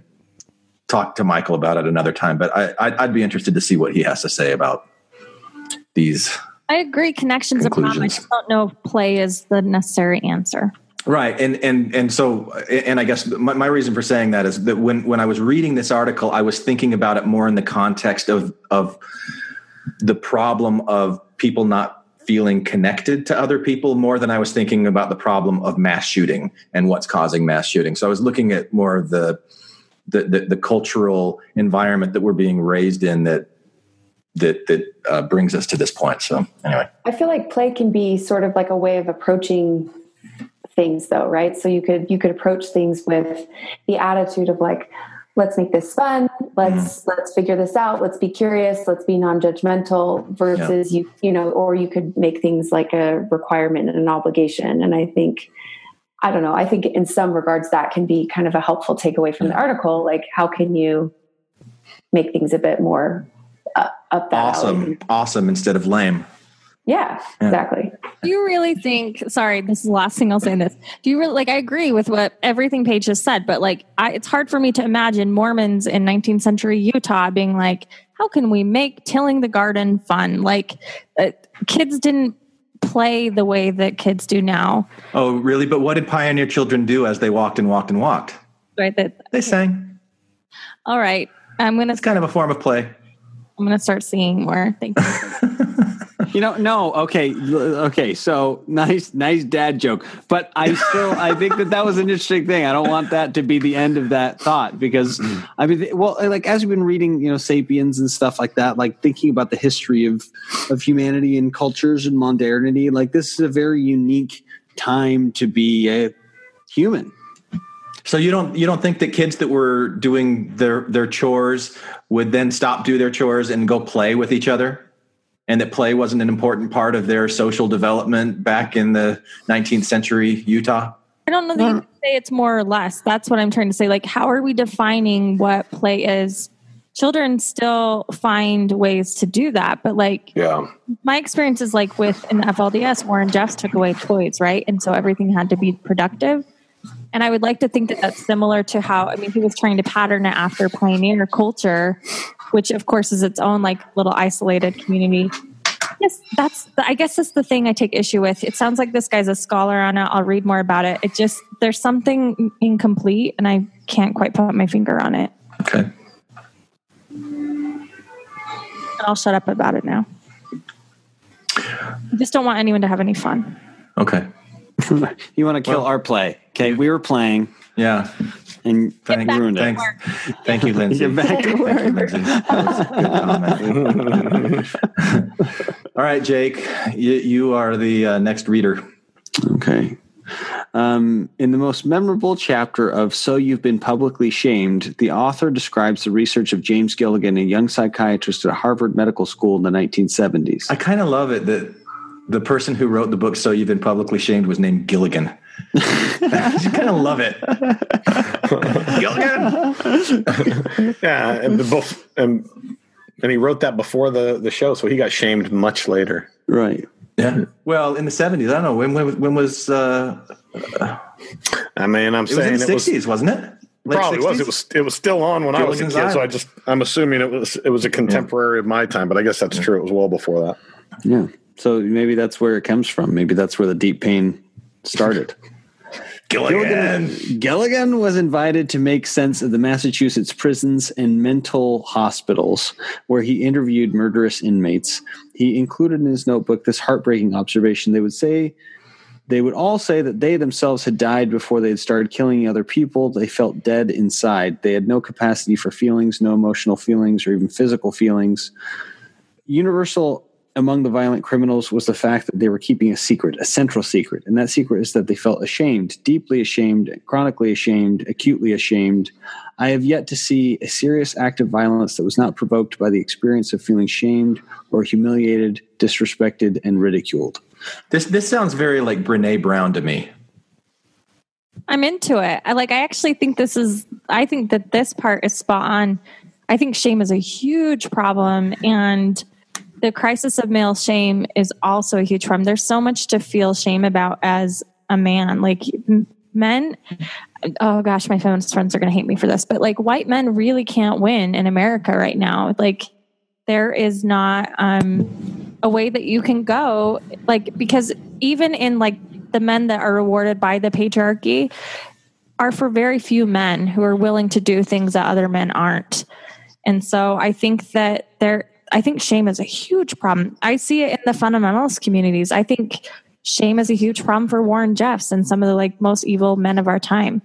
talk to Michael about it another time. But I, I'd, I'd be interested to see what he has to say about these. I agree. Connection's a problem. I just don't know if play is the necessary answer. Right. And, and, and so, and I guess my, my reason for saying that is that when, when I was reading this article, I was thinking about it more in the context of, of the problem of people not feeling connected to other people more than I was thinking about the problem of mass shooting and what's causing mass shooting. So I was looking at more of the, the, the, the cultural environment that we're being raised in that, that, that uh, brings us to this point. So anyway, I feel like play can be sort of like a way of approaching things though, right? So you could you could approach things with the attitude of like, let's make this fun, let's mm. let's figure this out, let's be curious, let's be non-judgmental, versus yeah. you you know, or you could make things like a requirement and an obligation. And I think I don't know, I think in some regards that can be kind of a helpful takeaway from yeah. the article. Like, how can you make things a bit more uh, up that awesome alley? Awesome instead of lame. Yeah, yeah, exactly. Do you really think, sorry, this is the last thing I'll say in this. Do you really, like, I agree with what everything Paige just said, but like, I, it's hard for me to imagine Mormons in nineteenth century Utah being like, how can we make tilling the garden fun? Like, uh, kids didn't play the way that kids do now. Oh, really? But what did pioneer children do as they walked and walked and walked? Right. That They sang. All right. I'm going to. It's kind of a form of play. I'm going to start singing more. Thank you. You know, no, okay, okay. So nice, nice dad joke. But I still, I think that that was an interesting thing. I don't want that to be the end of that thought because, I mean, well, like as we've been reading, you know, Sapiens and stuff like that, like thinking about the history of of humanity and cultures and modernity, like this is a very unique time to be a human. So you don't you don't think that kids that were doing their their chores would then stop do their chores and go play with each other? And that play wasn't an important part of their social development back in the nineteenth century Utah? I don't know that you can say it's more or less. That's what I'm trying to say. Like, how are we defining what play is? Children still find ways to do that. But like, yeah, my experience is like with in the F L D S, Warren Jeffs took away toys, right? And so everything had to be productive. And I would like to think that that's similar to how, I mean, he was trying to pattern it after pioneer culture, which of course is its own like little isolated community. Yes, that's, the, I guess that's the thing I take issue with. It sounds like this guy's a scholar on it. I'll read more about it. It just, there's something incomplete and I can't quite put my finger on it. Okay. And I'll shut up about it now. I just don't want anyone to have any fun. Okay. You want to kill well, our play. Okay, we were playing. Yeah. And Thank, ruined thanks. it. Thank you, Lindsay. Get back to work. Thank you, Lindsay. That was a good comment. All right, Jake, you, you are the uh, next reader. Okay. Um, in the most memorable chapter of So You've Been Publicly Shamed, the author describes the research of James Gilligan, a young psychiatrist at Harvard Medical School in the nineteen seventies. I kind of love it that the person who wrote the book So You've Been Publicly Shamed was named Gilligan. I kind of love it. Gilligan. Yeah, and the both and and he wrote that before the the show, so he got shamed much later. Right. Yeah. Well, in the seventies, I don't know when when, when was. Uh, I mean, I'm it saying was in the it sixties, was, wasn't it? Late probably sixties? was. It was. It was still on when Gilligan's I was a kid. Island. So I just I'm assuming it was it was a contemporary yeah. of my time, but I guess that's yeah. true. It was well before that. Yeah. So maybe that's where it comes from. Maybe that's where the deep pain started. Gilligan. Gilligan. Gilligan was invited to make sense of the Massachusetts prisons and mental hospitals where he interviewed murderous inmates. He included in his notebook this heartbreaking observation. They would say, they would all say that they themselves had died before they had started killing other people. They felt dead inside. They had no capacity for feelings, no emotional feelings, or even physical feelings. Universal among the violent criminals was the fact that they were keeping a secret, a central secret. And that secret is that they felt ashamed, deeply ashamed, chronically ashamed, acutely ashamed. I have yet to see a serious act of violence that was not provoked by the experience of feeling shamed or humiliated, disrespected, and ridiculed. This this sounds very like Brene Brown to me. I'm into it. I like, I actually think this is, I think that this part is spot on. I think shame is a huge problem, and the crisis of male shame is also a huge problem. There's so much to feel shame about as a man. Like men, oh gosh, my feminist friends are going to hate me for this, but like white men really can't win in America right now. Like there is not um, a way that you can go, like, because even in like the men that are rewarded by the patriarchy are for very few men who are willing to do things that other men aren't. And so I think that there, I think shame is a huge problem. I see it in the fundamentalist communities. I think shame is a huge problem for Warren Jeffs and some of the like most evil men of our time.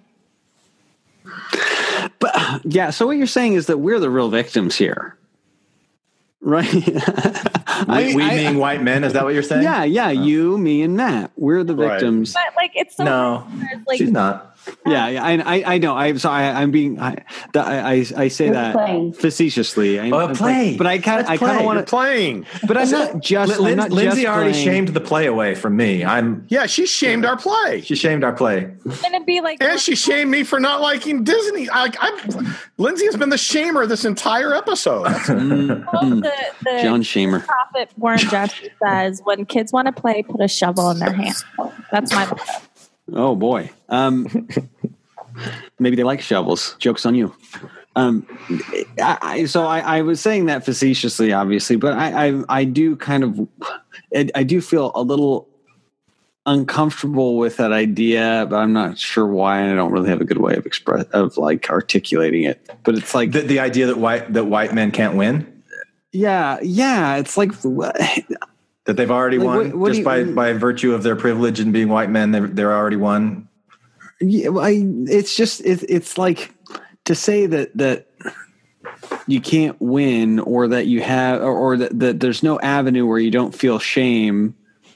But yeah, so what you're saying is that we're the real victims here, right? We, we I, being I, white men, is that what you're saying? Yeah, yeah. Oh. You, me, and Matt. We're the victims. Right. But like, it's so no, like, she's not. Yeah, yeah, I, I, I know. I'm sorry. I'm being. I, I, I say We're that playing. facetiously. I, oh, play. But I kind, I kind of want to playing. But I'm not just. L- I'm not Lindsay just already playing. shamed the play away from me. I'm. Yeah, she shamed our play. She shamed our play. It's gonna be like, and she shamed me for not liking Disney. I, I'm, Lindsay has been the shamer this entire episode. mm, the, the John Shamer. Prophet Warren Jeffs says, "When kids want to play, put a shovel in their hand." That's my motto. Oh boy. Um, maybe they like shovels. Joke's on you. Um, I, I, so I, I was saying that facetiously, obviously, but I, I, I do kind of, I, I do feel a little uncomfortable with that idea, but I'm not sure why, and I don't really have a good way of express of like articulating it. But it's like the, the idea that white that white men can't win. Yeah, yeah. It's like that they've already like, won what, what just you, by by virtue of their privilege and being white men. They're, they're already won. Yeah, I, it's just it, it's like to say that that you can't win, or that you have, or, or that, that there's no avenue where you don't feel shame.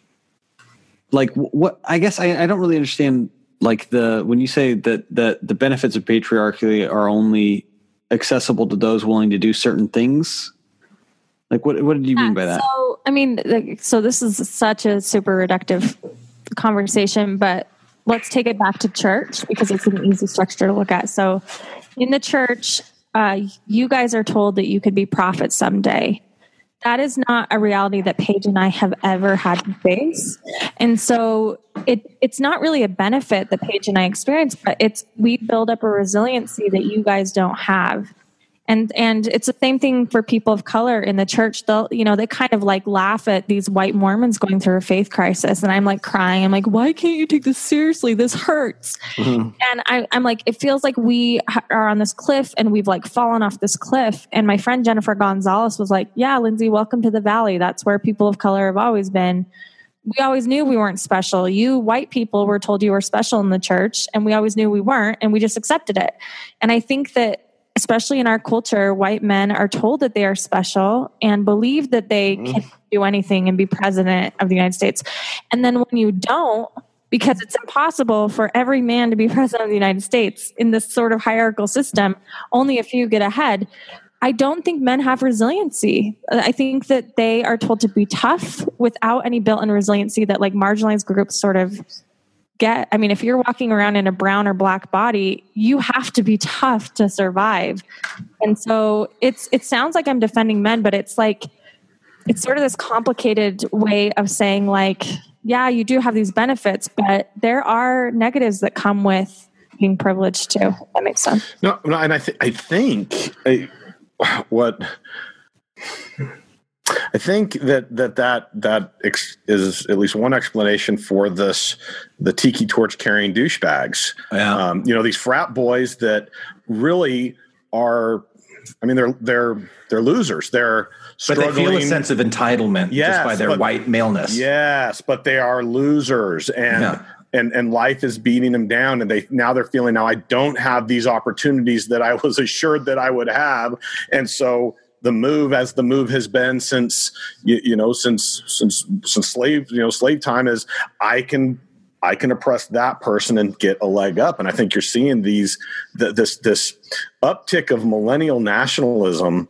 Like what? I guess I, I don't really understand. Like the when you say that that the benefits of patriarchy are only accessible to those willing to do certain things. Like what? What did you yeah, mean by that? So I mean, like, so this is such a super reductive conversation, but let's take it back to church because it's an easy structure to look at. So in the church, uh, you guys are told that you could be prophets someday. That is not a reality that Paige and I have ever had to face. And so it it's not really a benefit that Paige and I experience, but it's we build up a resiliency that you guys don't have. And and it's the same thing for people of color in the church. They'll, you know, they kind of like laugh at these white Mormons going through a faith crisis. And I'm like crying. I'm like, why can't you take this seriously? This hurts. Mm-hmm. And I, I'm like, it feels like we are on this cliff and we've like fallen off this cliff. And my friend Jennifer Gonzalez was like, yeah, Lindsay, welcome to the Valley. That's where people of color have always been. We always knew we weren't special. You white people were told you were special in the church, and we always knew we weren't, and we just accepted it. And I think that especially in our culture, white men are told that they are special and believe that they mm. can do anything and be president of the United States. And then when you don't, because it's impossible for every man to be president of the United States in this sort of hierarchical system, only a few get ahead. I don't think men have resiliency. I think that they are told to be tough without any built-in resiliency that like marginalized groups sort of get. I mean, if you're walking around in a brown or black body, you have to be tough to survive. And so it's it sounds like I'm defending men, but it's like it's sort of this complicated way of saying like, yeah, you do have these benefits, but there are negatives that come with being privileged too. If that makes sense. No, no, and I th- I think I, what I think that that that that ex- is at least one explanation for this the tiki torch carrying douchebags. Yeah. Um, you know, these frat boys that really are. I mean, they're they're they're losers. They're but struggling. they feel a sense of entitlement yes, just by their but, white maleness. Yes, but they are losers, and Yeah. and and life is beating them down, and they now they're feeling now I don't have these opportunities that I was assured that I would have, and so the move, as the move has been since you, you know since since since slave you know slave time, is I can. I can oppress that person and get a leg up. And I think you're seeing these, th- this, this uptick of millennial nationalism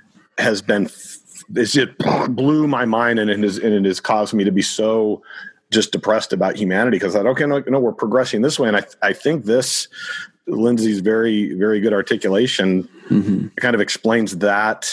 has been, it just blew my mind. And it has, and it has caused me to be so just depressed about humanity. Cause I okay, no, no, we're progressing this way. And I, I think this, Lindsay's very, very good articulation mm-hmm. kind of explains that,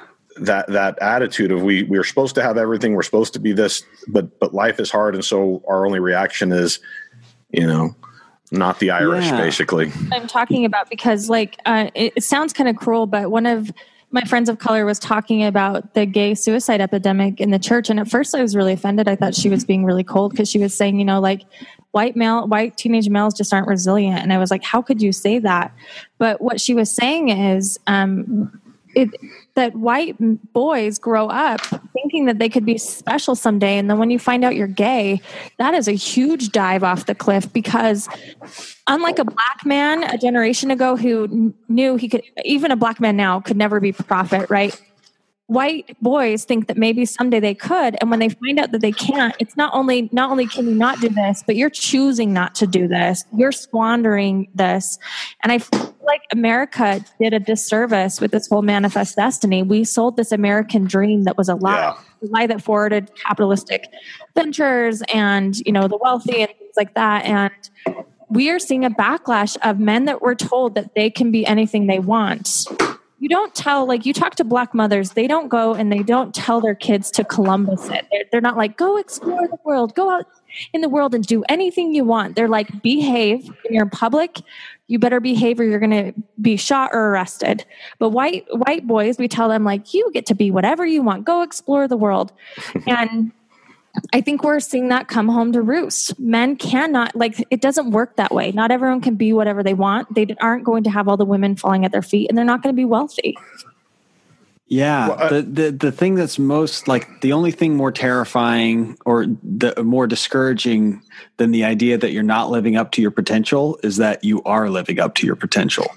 that that attitude of we we're supposed to have everything, we're supposed to be this, but but life is hard, and so our only reaction is, you know, not the Irish, yeah. basically. I'm talking about because like uh, it, it sounds kind of cruel, but one of my friends of color was talking about the gay suicide epidemic in the church, and at first I was really offended. I thought she was being really cold because she was saying, you know, like white male, white teenage males just aren't resilient, and I was like, how could you say that? But what she was saying is, um, it. that white boys grow up thinking that they could be special someday. And then when you find out you're gay, that is a huge dive off the cliff, because unlike a black man a generation ago who knew he could, even a black man now could never be a prophet, right? White boys think that maybe someday they could. And when they find out that they can't, it's not only, not only can you not do this, but you're choosing not to do this. You're squandering this. And I feel like America did a disservice with this whole manifest destiny. We sold this American dream that was a lie, yeah. a lie that forwarded capitalistic ventures and, you know, the wealthy and things like that. And we are seeing a backlash of men that were told that they can be anything they want. You don't tell, like you talk to black mothers, they don't go and they don't tell their kids to Columbus it. They're, they're not like, go explore the world, go out in the world and do anything you want. They're like, behave when you're in public. You better behave or you're going to be shot or arrested. But white white boys, we tell them like, you get to be whatever you want. Go explore the world. And I think we're seeing that come home to roost. Men cannot, like, it doesn't work that way. Not everyone can be whatever they want. They aren't going to have all the women falling at their feet, and they're not going to be wealthy. Yeah. Well, uh, the, the, the thing that's most, like, the only thing more terrifying or the more discouraging than the idea that you're not living up to your potential is that you are living up to your potential.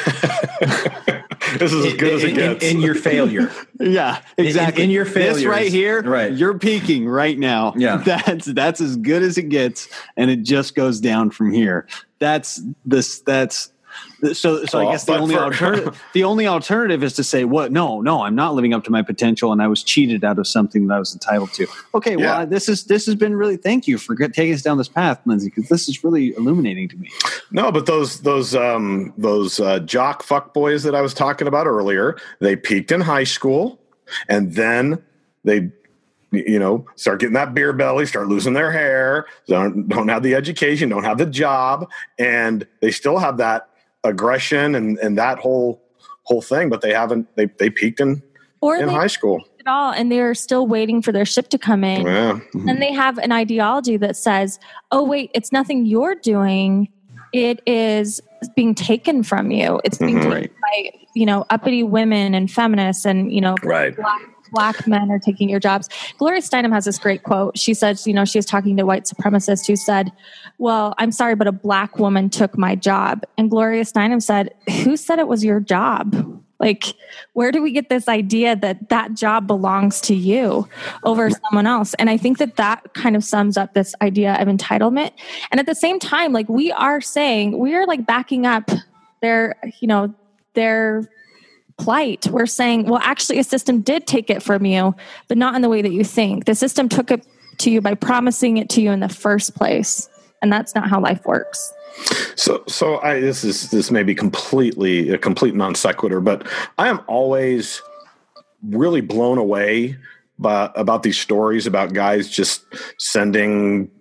This is as good in, as it gets. In, in your failure. Yeah, exactly. In, in your failures. This right here, right. You're peaking right now. Yeah. That's that's as good as it gets, and it just goes down from here. That's this that's so so well, I guess the only for, alternative the only alternative is to say, what no, no, I'm not living up to my potential and I was cheated out of something that I was entitled to. Okay, yeah. well this is this has been really thank you for taking us down this path, Lindsay, because this is really illuminating to me. No, but those those um, those uh, jock fuck boys that I was talking about earlier, they peaked in high school, and then they, you know, start getting that beer belly, start losing their hair, don't don't have the education, don't have the job, and they still have that aggression and, and that whole whole thing, but they haven't they they peaked in or in high school at all, and they're still waiting for their ship to come in. Yeah. Mm-hmm. And they have an ideology that says, oh wait, it's nothing you're doing, it is being taken from you. It's being Mm-hmm. taken by, you know, uppity women and feminists and, you know, right. black, black men are taking your jobs. Gloria Steinem has this great quote. She said, you know, she was talking to a white supremacist who said, well, I'm sorry, but a black woman took my job. And Gloria Steinem said, who said it was your job? Like, where do we get this idea that that job belongs to you over someone else? And I think that that kind of sums up this idea of entitlement. And at the same time, like we are saying, we are like backing up their, you know, their plight. We're saying, well, actually a system did take it from you, but not in the way that you think. The system took it to you by promising it to you in the first place. And that's not how life works. So, so I, this is, this may be completely a complete non sequitur, but I am always really blown away by, about these stories about guys just sending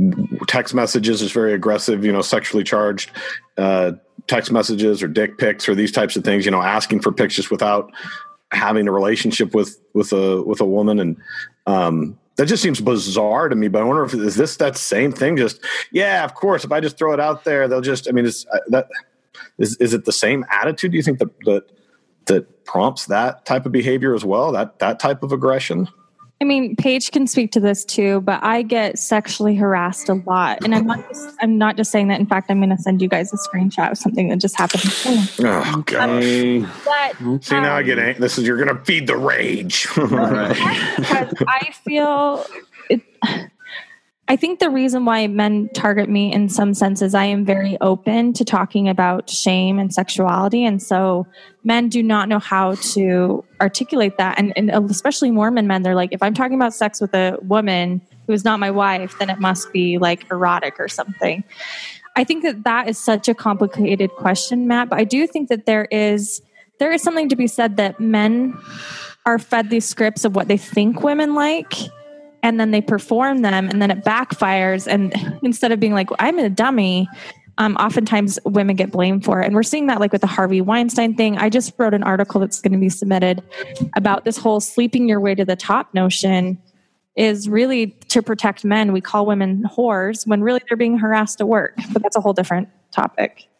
text messages is very aggressive, you know, sexually charged, uh, text messages or dick pics or these types of things, you know, asking for pictures without having a relationship with with a with a woman, and um, that just seems bizarre to me. But I wonder if is this that same thing? Just yeah, of course. If I just throw it out there, they'll just. I mean, is that is is it the same attitude? Do you think that that that prompts that type of behavior as well? That that type of aggression? I mean, Paige can speak to this too, but I get sexually harassed a lot, and I'm not. Just, I'm not just saying that. In fact, I'm going to send you guys a screenshot of something that just happened. Oh Okay. gosh! But, See, now I um, get ang- this is you're going to feed the rage. because I feel it, I think the reason why men target me in some sense is I am very open to talking about shame and sexuality. And so men do not know how to articulate that. And, and especially Mormon men, they're like, if I'm talking about sex with a woman who is not my wife, then it must be like erotic or something. I think that that is such a complicated question, Matt, but I do think that there is, there is something to be said that men are fed these scripts of what they think women like, and then they perform them, and then it backfires. And instead of being like, I'm a dummy, um, oftentimes women get blamed for it. And we're seeing that like with the Harvey Weinstein thing. I just wrote an article that's going to be submitted about this whole sleeping your way to the top notion is really to protect men. We call women whores when really they're being harassed at work. But that's a whole different topic.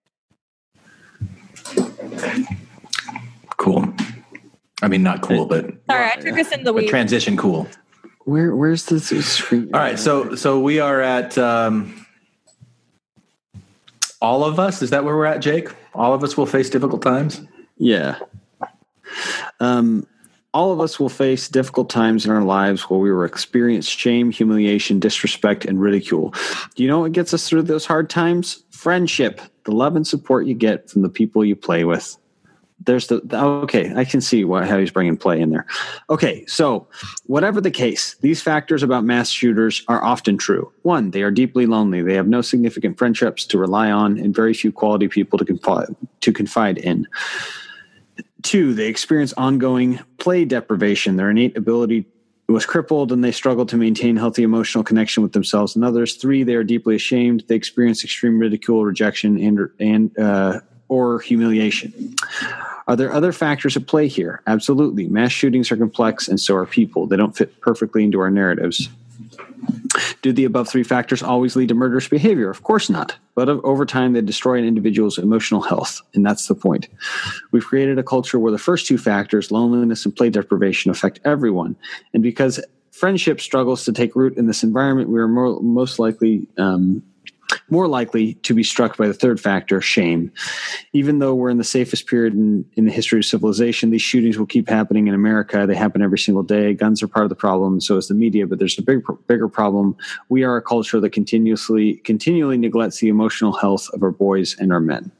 Cool. I mean, not cool, but Sorry, I took us in the but weeds. transition cool. Where where's this screen? All right, so so we are at um, all of us. Is that where we're at, Jake? All of us will face difficult times. Yeah. Um, all of us will face difficult times in our lives where we will experience shame, humiliation, disrespect, and ridicule. Do you know what gets us through those hard times? Friendship, the love and support you get from the people you play with. There's the, the okay, I can see what, how he's bringing play in there. Okay, so whatever the case, these factors about mass shooters are often true. One, they are deeply lonely. They have no significant friendships to rely on and very few quality people to confide, to confide in. Two, they experience ongoing play deprivation. Their innate ability was crippled and they struggle to maintain healthy emotional connection with themselves and others. Three, they are deeply ashamed. They experience extreme ridicule, rejection, and, and uh, or humiliation. Are there other factors at play here? Absolutely. Mass shootings are complex, and so are people. They don't fit perfectly into our narratives. Do the above three factors always lead to murderous behavior? Of course not. But over time, they destroy an individual's emotional health, and that's the point. We've created a culture where the first two factors, loneliness and play deprivation, affect everyone. And because friendship struggles to take root in this environment, we are more, most likely... Um, more likely to be struck by the third factor, shame. Even though we're in the safest period in, in the history of civilization, these shootings will keep happening in America. They happen every single day. Guns are part of the problem, so is the media, but there's a big, bigger problem. We are a culture that continuously, continually neglects the emotional health of our boys and our men.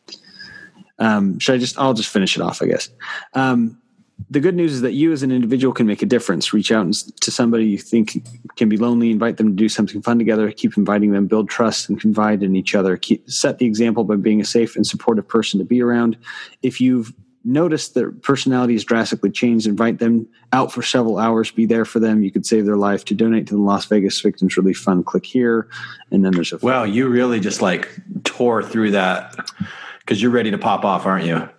Um, should I just, I'll just finish it off, I guess. Um, The good news is that you as an individual can make a difference. Reach out to somebody you think can be lonely, invite them to do something fun together, keep inviting them, build trust and confide in each other. Keep, set the example by being a safe and supportive person to be around. If you've noticed their personality has drastically changed, invite them out for several hours, be there for them. You could save their life. To donate to the Las Vegas Victims Relief Fund, click here. And then there's a... Wow, you really just like tore through that because you're ready to pop off, aren't you?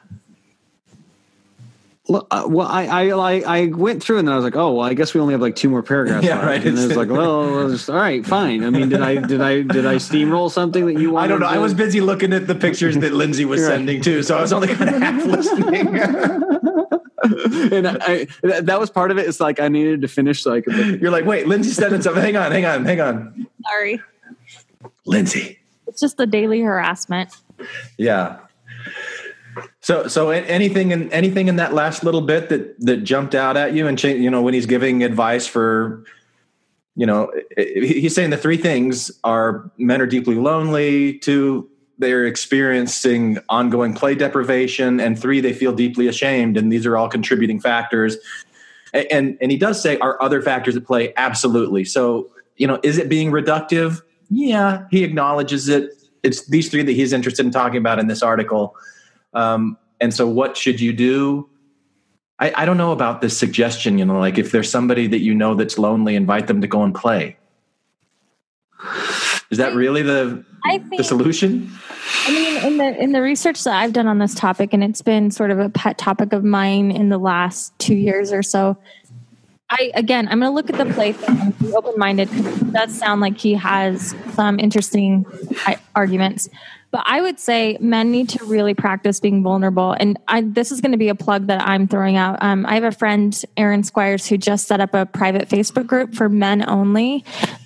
Uh, well, I, I I went through and then I was like, oh, well, I guess we only have like two more paragraphs. Yeah, left. right. And it was like, well, well just, all right, fine. I mean, did I did I did I steamroll something that you wanted? I don't know. To... I was busy looking at the pictures that Lindsay was Right. sending too, so I was only kind of half listening. And I, I, that was part of it. It's like I needed to finish so I could. Look. You're like, wait, Lindsay sending something. Hang on, hang on, hang on. Sorry. Lindsay. It's just the daily harassment. Yeah. So, so anything in anything in that last little bit that that jumped out at you, and you know, when he's giving advice for, you know, he's saying the three things are: men are deeply lonely; two, they're experiencing ongoing play deprivation; and three, they feel deeply ashamed. And these are all contributing factors. And and he does say, are other factors at play? Absolutely. So, you know, is it being reductive? Yeah, he acknowledges it. It's these three that he's interested in talking about in this article. Um, and so what should you do? I, I don't know about this suggestion, you know, like if there's somebody that you know that's lonely, invite them to go and play. Is that really the I think, the solution? I mean, in the in the research that I've done on this topic, and it's been sort of a pet topic of mine in the last two years or so. I again, I'm going to look at the play thing and be open-minded because it does sound like he has some interesting arguments. But I would say men need to really practice being vulnerable. And I, this is going to be a plug that I'm throwing out. Um, I have a friend, Aaron Squires, who just set up a private Facebook group for men only.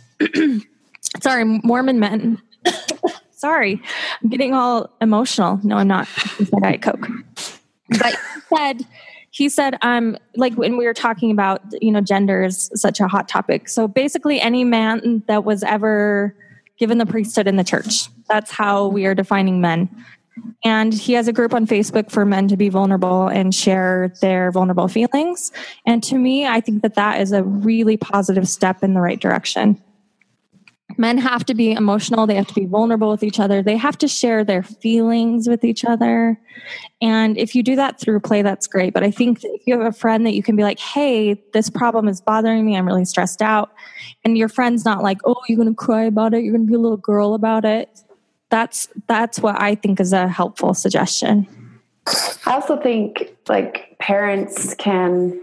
Sorry, Mormon men. Sorry, I'm getting all emotional. No, I'm not. It's my Diet Coke. But he said, he said, um, like when we were talking about, you know, gender is such a hot topic. So basically any man that was ever given the priesthood in the church. That's how we are defining men. And he has a group on Facebook for men to be vulnerable and share their vulnerable feelings. And to me, I think that that is a really positive step in the right direction. Men have to be emotional. They have to be vulnerable with each other. They have to share their feelings with each other. And if you do that through play, that's great. But I think that if you have a friend that you can be like, hey, this problem is bothering me. I'm really stressed out. And your friend's not like, oh, you're going to cry about it. You're going to be a little girl about it. That's, that's what I think is a helpful suggestion. I also think like parents can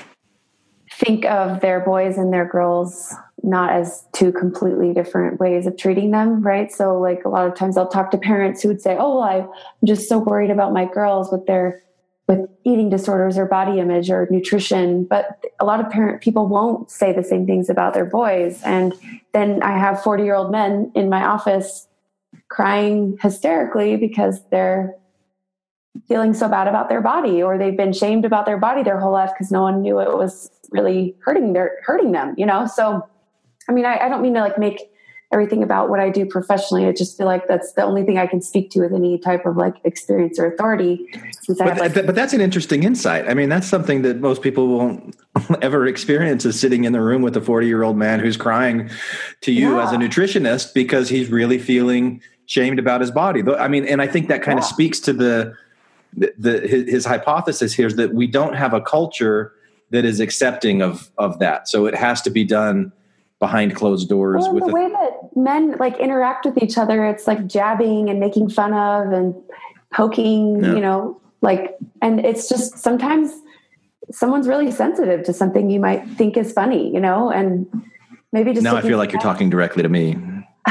think of their boys and their girls not as two completely different ways of treating them, right? So like a lot of times I'll talk to parents who would say, oh, well, I'm just so worried about my girls with their, with eating disorders or body image or nutrition. But a lot of parent people won't say the same things about their boys. And then I have forty year old men in my office crying hysterically because they're feeling so bad about their body, or they've been shamed about their body their whole life because no one knew it was really hurting their, hurting them, you know? So I mean, I, I don't mean to like make everything about what I do professionally. I just feel like that's the only thing I can speak to with any type of like experience or authority. Since but, I have, like, th- but that's an interesting insight. I mean, that's something that most people won't ever experience, is sitting in the room with a forty year old man who's crying to you yeah. as a nutritionist because he's really feeling shamed about his body. I mean, and I think that kind yeah. of speaks to the, the, the his, his hypothesis here is that we don't have a culture that is accepting of, of that. So it has to be done behind closed doors. Well, with the a, way that men like interact with each other, it's like jabbing and making fun of and poking, yeah. you know, like, and it's just sometimes someone's really sensitive to something you might think is funny, you know, and maybe just now I feel like you're talking directly to me.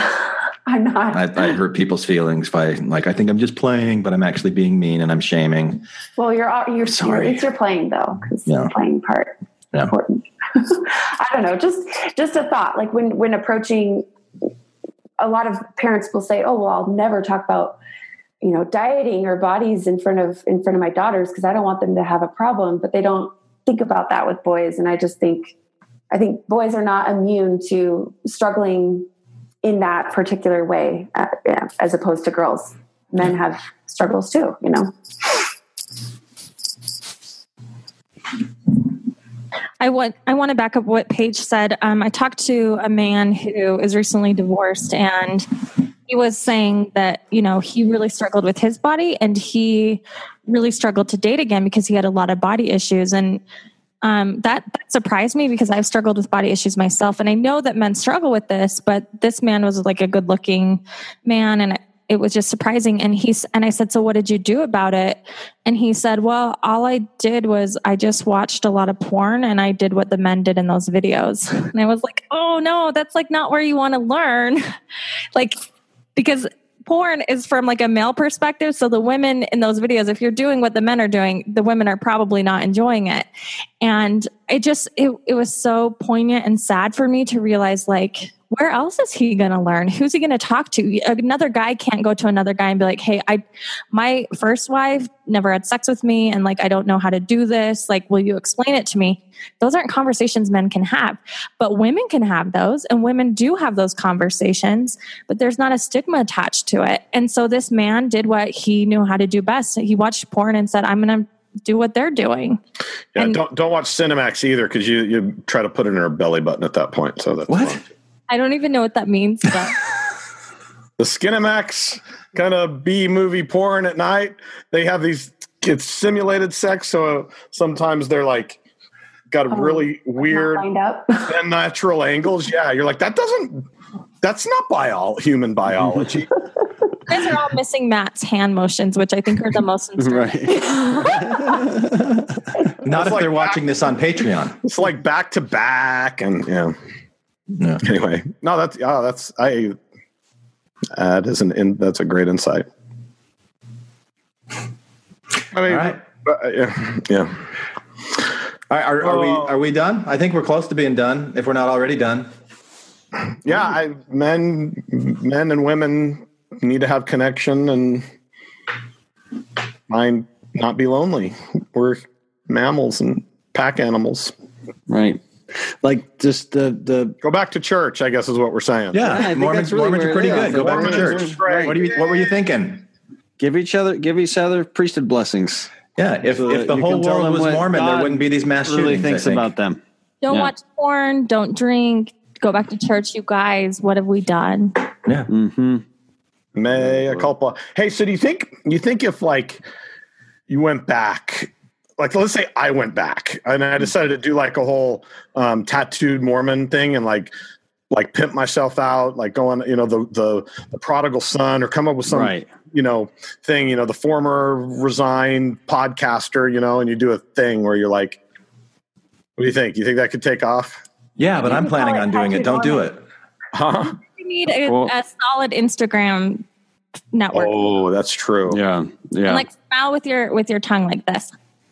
I'm not. I, I hurt people's feelings by like, I think I'm just playing, but I'm actually being mean and I'm shaming. Well, you're, you're sorry. At least you're playing though, because yeah. the playing part is yeah. important. I don't know. Just, just a thought. Like when, when approaching, a lot of parents will say, "Oh, well, I'll never talk about, you know, dieting or bodies in front of in front of my daughters because I don't want them to have a problem." But they don't think about that with boys. And I just think, I think boys are not immune to struggling in that particular way, uh, yeah, as opposed to girls. Men have struggles too, you know. I want I want to back up what Paige said. Um, I talked to a man who is recently divorced, and he was saying that, you know, he really struggled with his body, and he really struggled to date again because he had a lot of body issues. And um, that, that surprised me because I've struggled with body issues myself, and I know that men struggle with this. But this man was like a good-looking man, and it was just surprising. And he's, and I said, "So what did you do about it?" And he said, "Well, all I did was I just watched a lot of porn and I did what the men did in those videos." And I was like, "Oh no, that's like not where you want to learn." Like, because porn is from like a male perspective. So the women in those videos, if you're doing what the men are doing, the women are probably not enjoying it. And it just, it, it was so poignant and sad for me to realize, like, where else is he going to learn? Who's he going to talk to? Another guy can't go to another guy and be like, "Hey, I, my first wife never had sex with me. And like, I don't know how to do this. Like, will you explain it to me?" Those aren't conversations men can have, but women can have those, and women do have those conversations, but there's not a stigma attached to it. And so this man did what he knew how to do best. He watched porn and said, "I'm going to do what they're doing." Yeah. And don't, don't watch Cinemax either. Cause you, you try to put it in her belly button at that point. So that's what? Fun. I don't even know what that means, but the Skinemax kind of B movie porn at night. They have these, it's simulated sex. So sometimes they're like, got a oh, really weird lined up. and natural angles. Yeah. You're like, that doesn't That's not bio human biology. You guys are all missing Matt's hand motions, which I think are the most inspiring. Right. Not if like they're watching back, this on Patreon. It's like back to back, and yeah. Yeah. Anyway, no, that's oh, that's I. That is an in, that's a great insight. I mean, All right. uh, yeah, yeah. All right, are, are we are we done? I think we're close to being done. If we're not already done. Yeah, I, men, men and women need to have connection and mind not be lonely. We're mammals and pack animals. Right. Like just the the go back to church, I guess is what we're saying. Yeah, I think Mormons, that's really Mormons where are pretty it good. is. Go back to Mormons church. are great. What are you What were you thinking? Give each other give each other priesthood blessings. Yeah, if So if the you whole can tell world them was what Mormon, there God wouldn't be these mass really shootings. thinks I think. about them. Don't Yeah. watch porn. Don't drink. Go back to church, you guys. What have we done? Yeah. Mm-hmm. May a couple. Hey, so do you think you think if like you went back, like let's say I went back and I decided to do like a whole um, tattooed Mormon thing and like like pimp myself out, like going, you know, the the, the prodigal son, or come up with some Right. you know thing, you know, the former resigned podcaster, you know, and you do a thing where you're like, what do you think? You think that could take off? Yeah, but I'm planning on doing it. Don't do it. Huh? We need a, Well- a solid Instagram network. Oh, that's true. Yeah, yeah. And like smile with your with your tongue like this.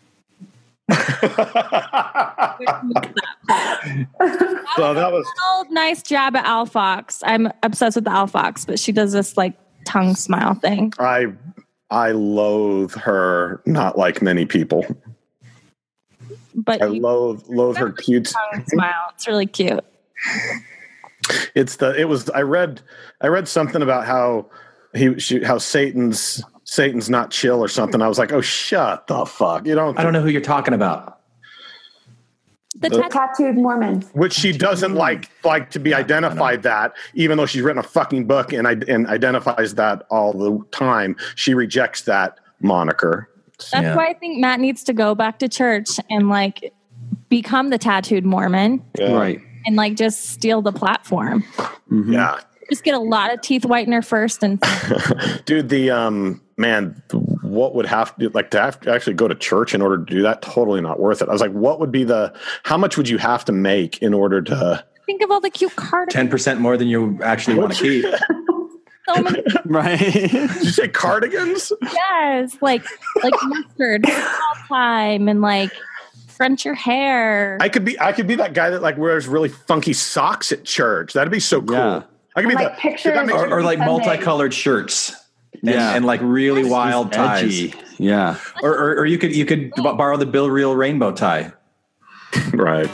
So that was Little nice jab at Al Fox. I'm obsessed with Al Fox, but she does this like tongue smile thing. I I loathe her, not like many people. But I you loathe loathe her cute. tongue smile. It's really cute. It's the it was I read I read something about how he she, how Satan's Satan's not chill or something. I was like, oh, shut the fuck! You don't. I don't know who you're talking about. The, The- tattooed Mormon. Which she doesn't like like to be identified that, even though she's written a fucking book and I and identifies that all the time. She rejects that moniker. That's why I think Matt needs to go back to church and like become the tattooed Mormon Right. and like just steal the platform. Mm-hmm. Yeah, Just get a lot of teeth whitener first and dude. The um man, what would have to like to have to actually go to church in order to do that? Totally not worth it. I was like, what would be the? How much would you have to make in order to? think of all the cute cardigans. Ten percent more than you actually want to keep. So many, Right. Did you say cardigans? yes, like like mustard all time and like French your hair. I could be I could be that guy that like wears really funky socks at church. That'd be so cool. Yeah. I could be Like the pictures that makes- or, or like Sunday. multicolored shirts. And, Yeah. and like really wild ties. Edgy. Yeah. Or, or or you could you could b- borrow the Bill Reel rainbow tie. right.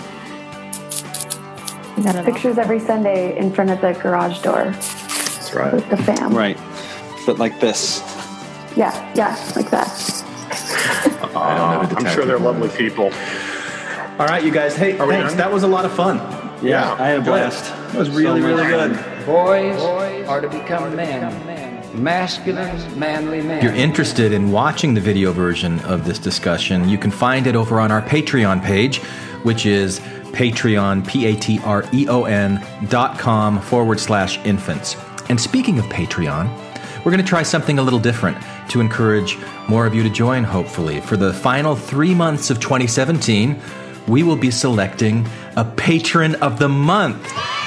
You got it all. Pictures every Sunday in front of the garage door That's right. with the fam. Right. But like this. Yeah, yeah, like that. I don't know who the I'm sure tattoo they're man lovely is. people. All right, you guys. Hey, we thanks. done? That was a lot of fun. Yeah. I had a Enjoyed it. blast. That was really, So really much good. Boys are to become men, masculine, manly men. If you're interested in watching the video version of this discussion, you can find it over on our Patreon page, which is Patreon, P-A-T-R-E-O-N dot com forward slash infants. And speaking of Patreon, we're going to try something a little different to encourage more of you to join, hopefully. For the final three months of twenty seventeen, we will be selecting a patron of the month.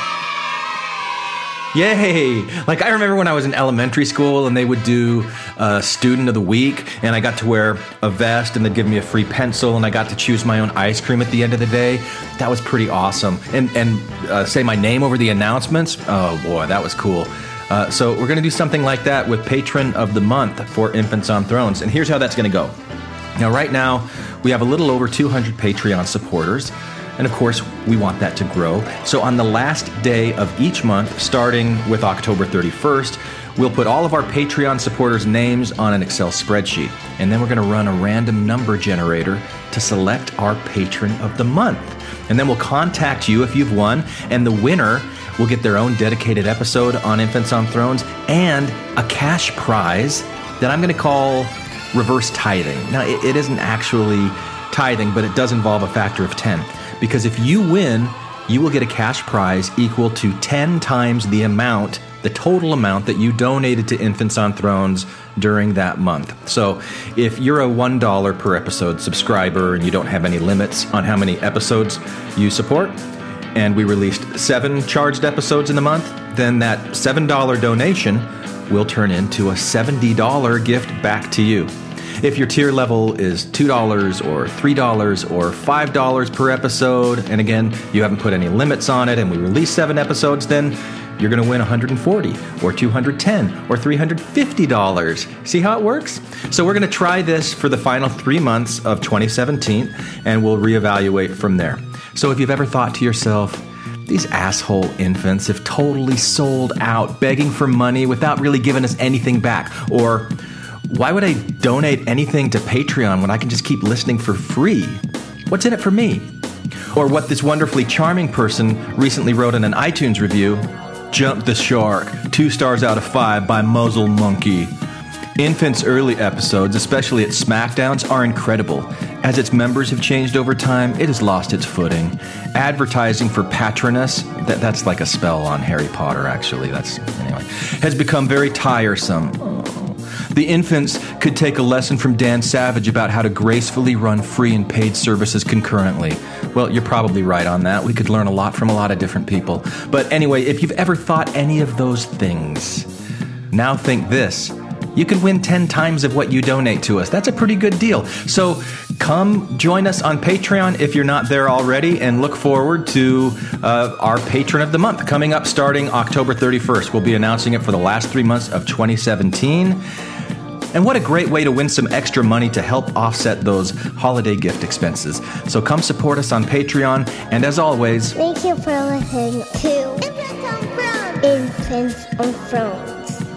Yay! Like, I remember when I was in elementary school and they would do uh, student of the week, and I got to wear a vest and they'd give me a free pencil and I got to choose my own ice cream at the end of the day. That was pretty awesome. And, and uh, say my name over the announcements. Oh boy, that was cool. Uh, so we're going to do something like that with Patron of the Month for Infants on Thrones. And here's how that's going to go. Now, right now, we have a little over two hundred Patreon supporters. And of course, we want that to grow. So on the last day of each month, starting with October thirty-first, we'll put all of our Patreon supporters' names on an Excel spreadsheet. And then we're going to run a random number generator to select our patron of the month. And then we'll contact you if you've won. And the winner will get their own dedicated episode on Infants on Thrones and a cash prize that I'm going to call reverse tithing. Now, it, it isn't actually tithing, but it does involve a factor of ten. Because if you win you will get a cash prize equal to ten times the amount, the total amount that you donated to Infants on Thrones during that month. So if you're a one dollar per episode subscriber and you don't have any limits on how many episodes you support, and we released seven charged episodes in the month, then that seven dollar donation will turn into a seventy dollar gift back to you. If your tier level is two dollars or three dollars or five dollars per episode, and again, you haven't put any limits on it, and we release seven episodes, then you're going to win one hundred forty dollars or two hundred ten dollars or three hundred fifty dollars. See how it works? So we're going to try this for the final three months of twenty seventeen, and we'll reevaluate from there. So if you've ever thought to yourself, these asshole infants have totally sold out, begging for money without really giving us anything back, or why would I donate anything to Patreon when I can just keep listening for free? What's in it for me? Or what this wonderfully charming person recently wrote in an iTunes review, Jump the Shark, two stars out of five by Muzzle Monkey. Infant's early episodes, especially its SmackDowns, are incredible. As its members have changed over time, it has lost its footing. Advertising for Patronus, that, that's like a spell on Harry Potter, actually. That's anyway, has become very tiresome. Oh. The Infants could take a lesson from Dan Savage about how to gracefully run free and paid services concurrently. Well, you're probably right on that. We could learn a lot from a lot of different people. But anyway, if you've ever thought any of those things, now think this. You can win ten times of what you donate to us. That's a pretty good deal. So come join us on Patreon if you're not there already, and look forward to uh, our Patron of the Month coming up starting October thirty-first. We'll be announcing it for the last three months of twenty seventeen. And what a great way to win some extra money to help offset those holiday gift expenses. So come support us on Patreon. And as always, thank you for listening to Infants on Thrones. Infants on Thrones.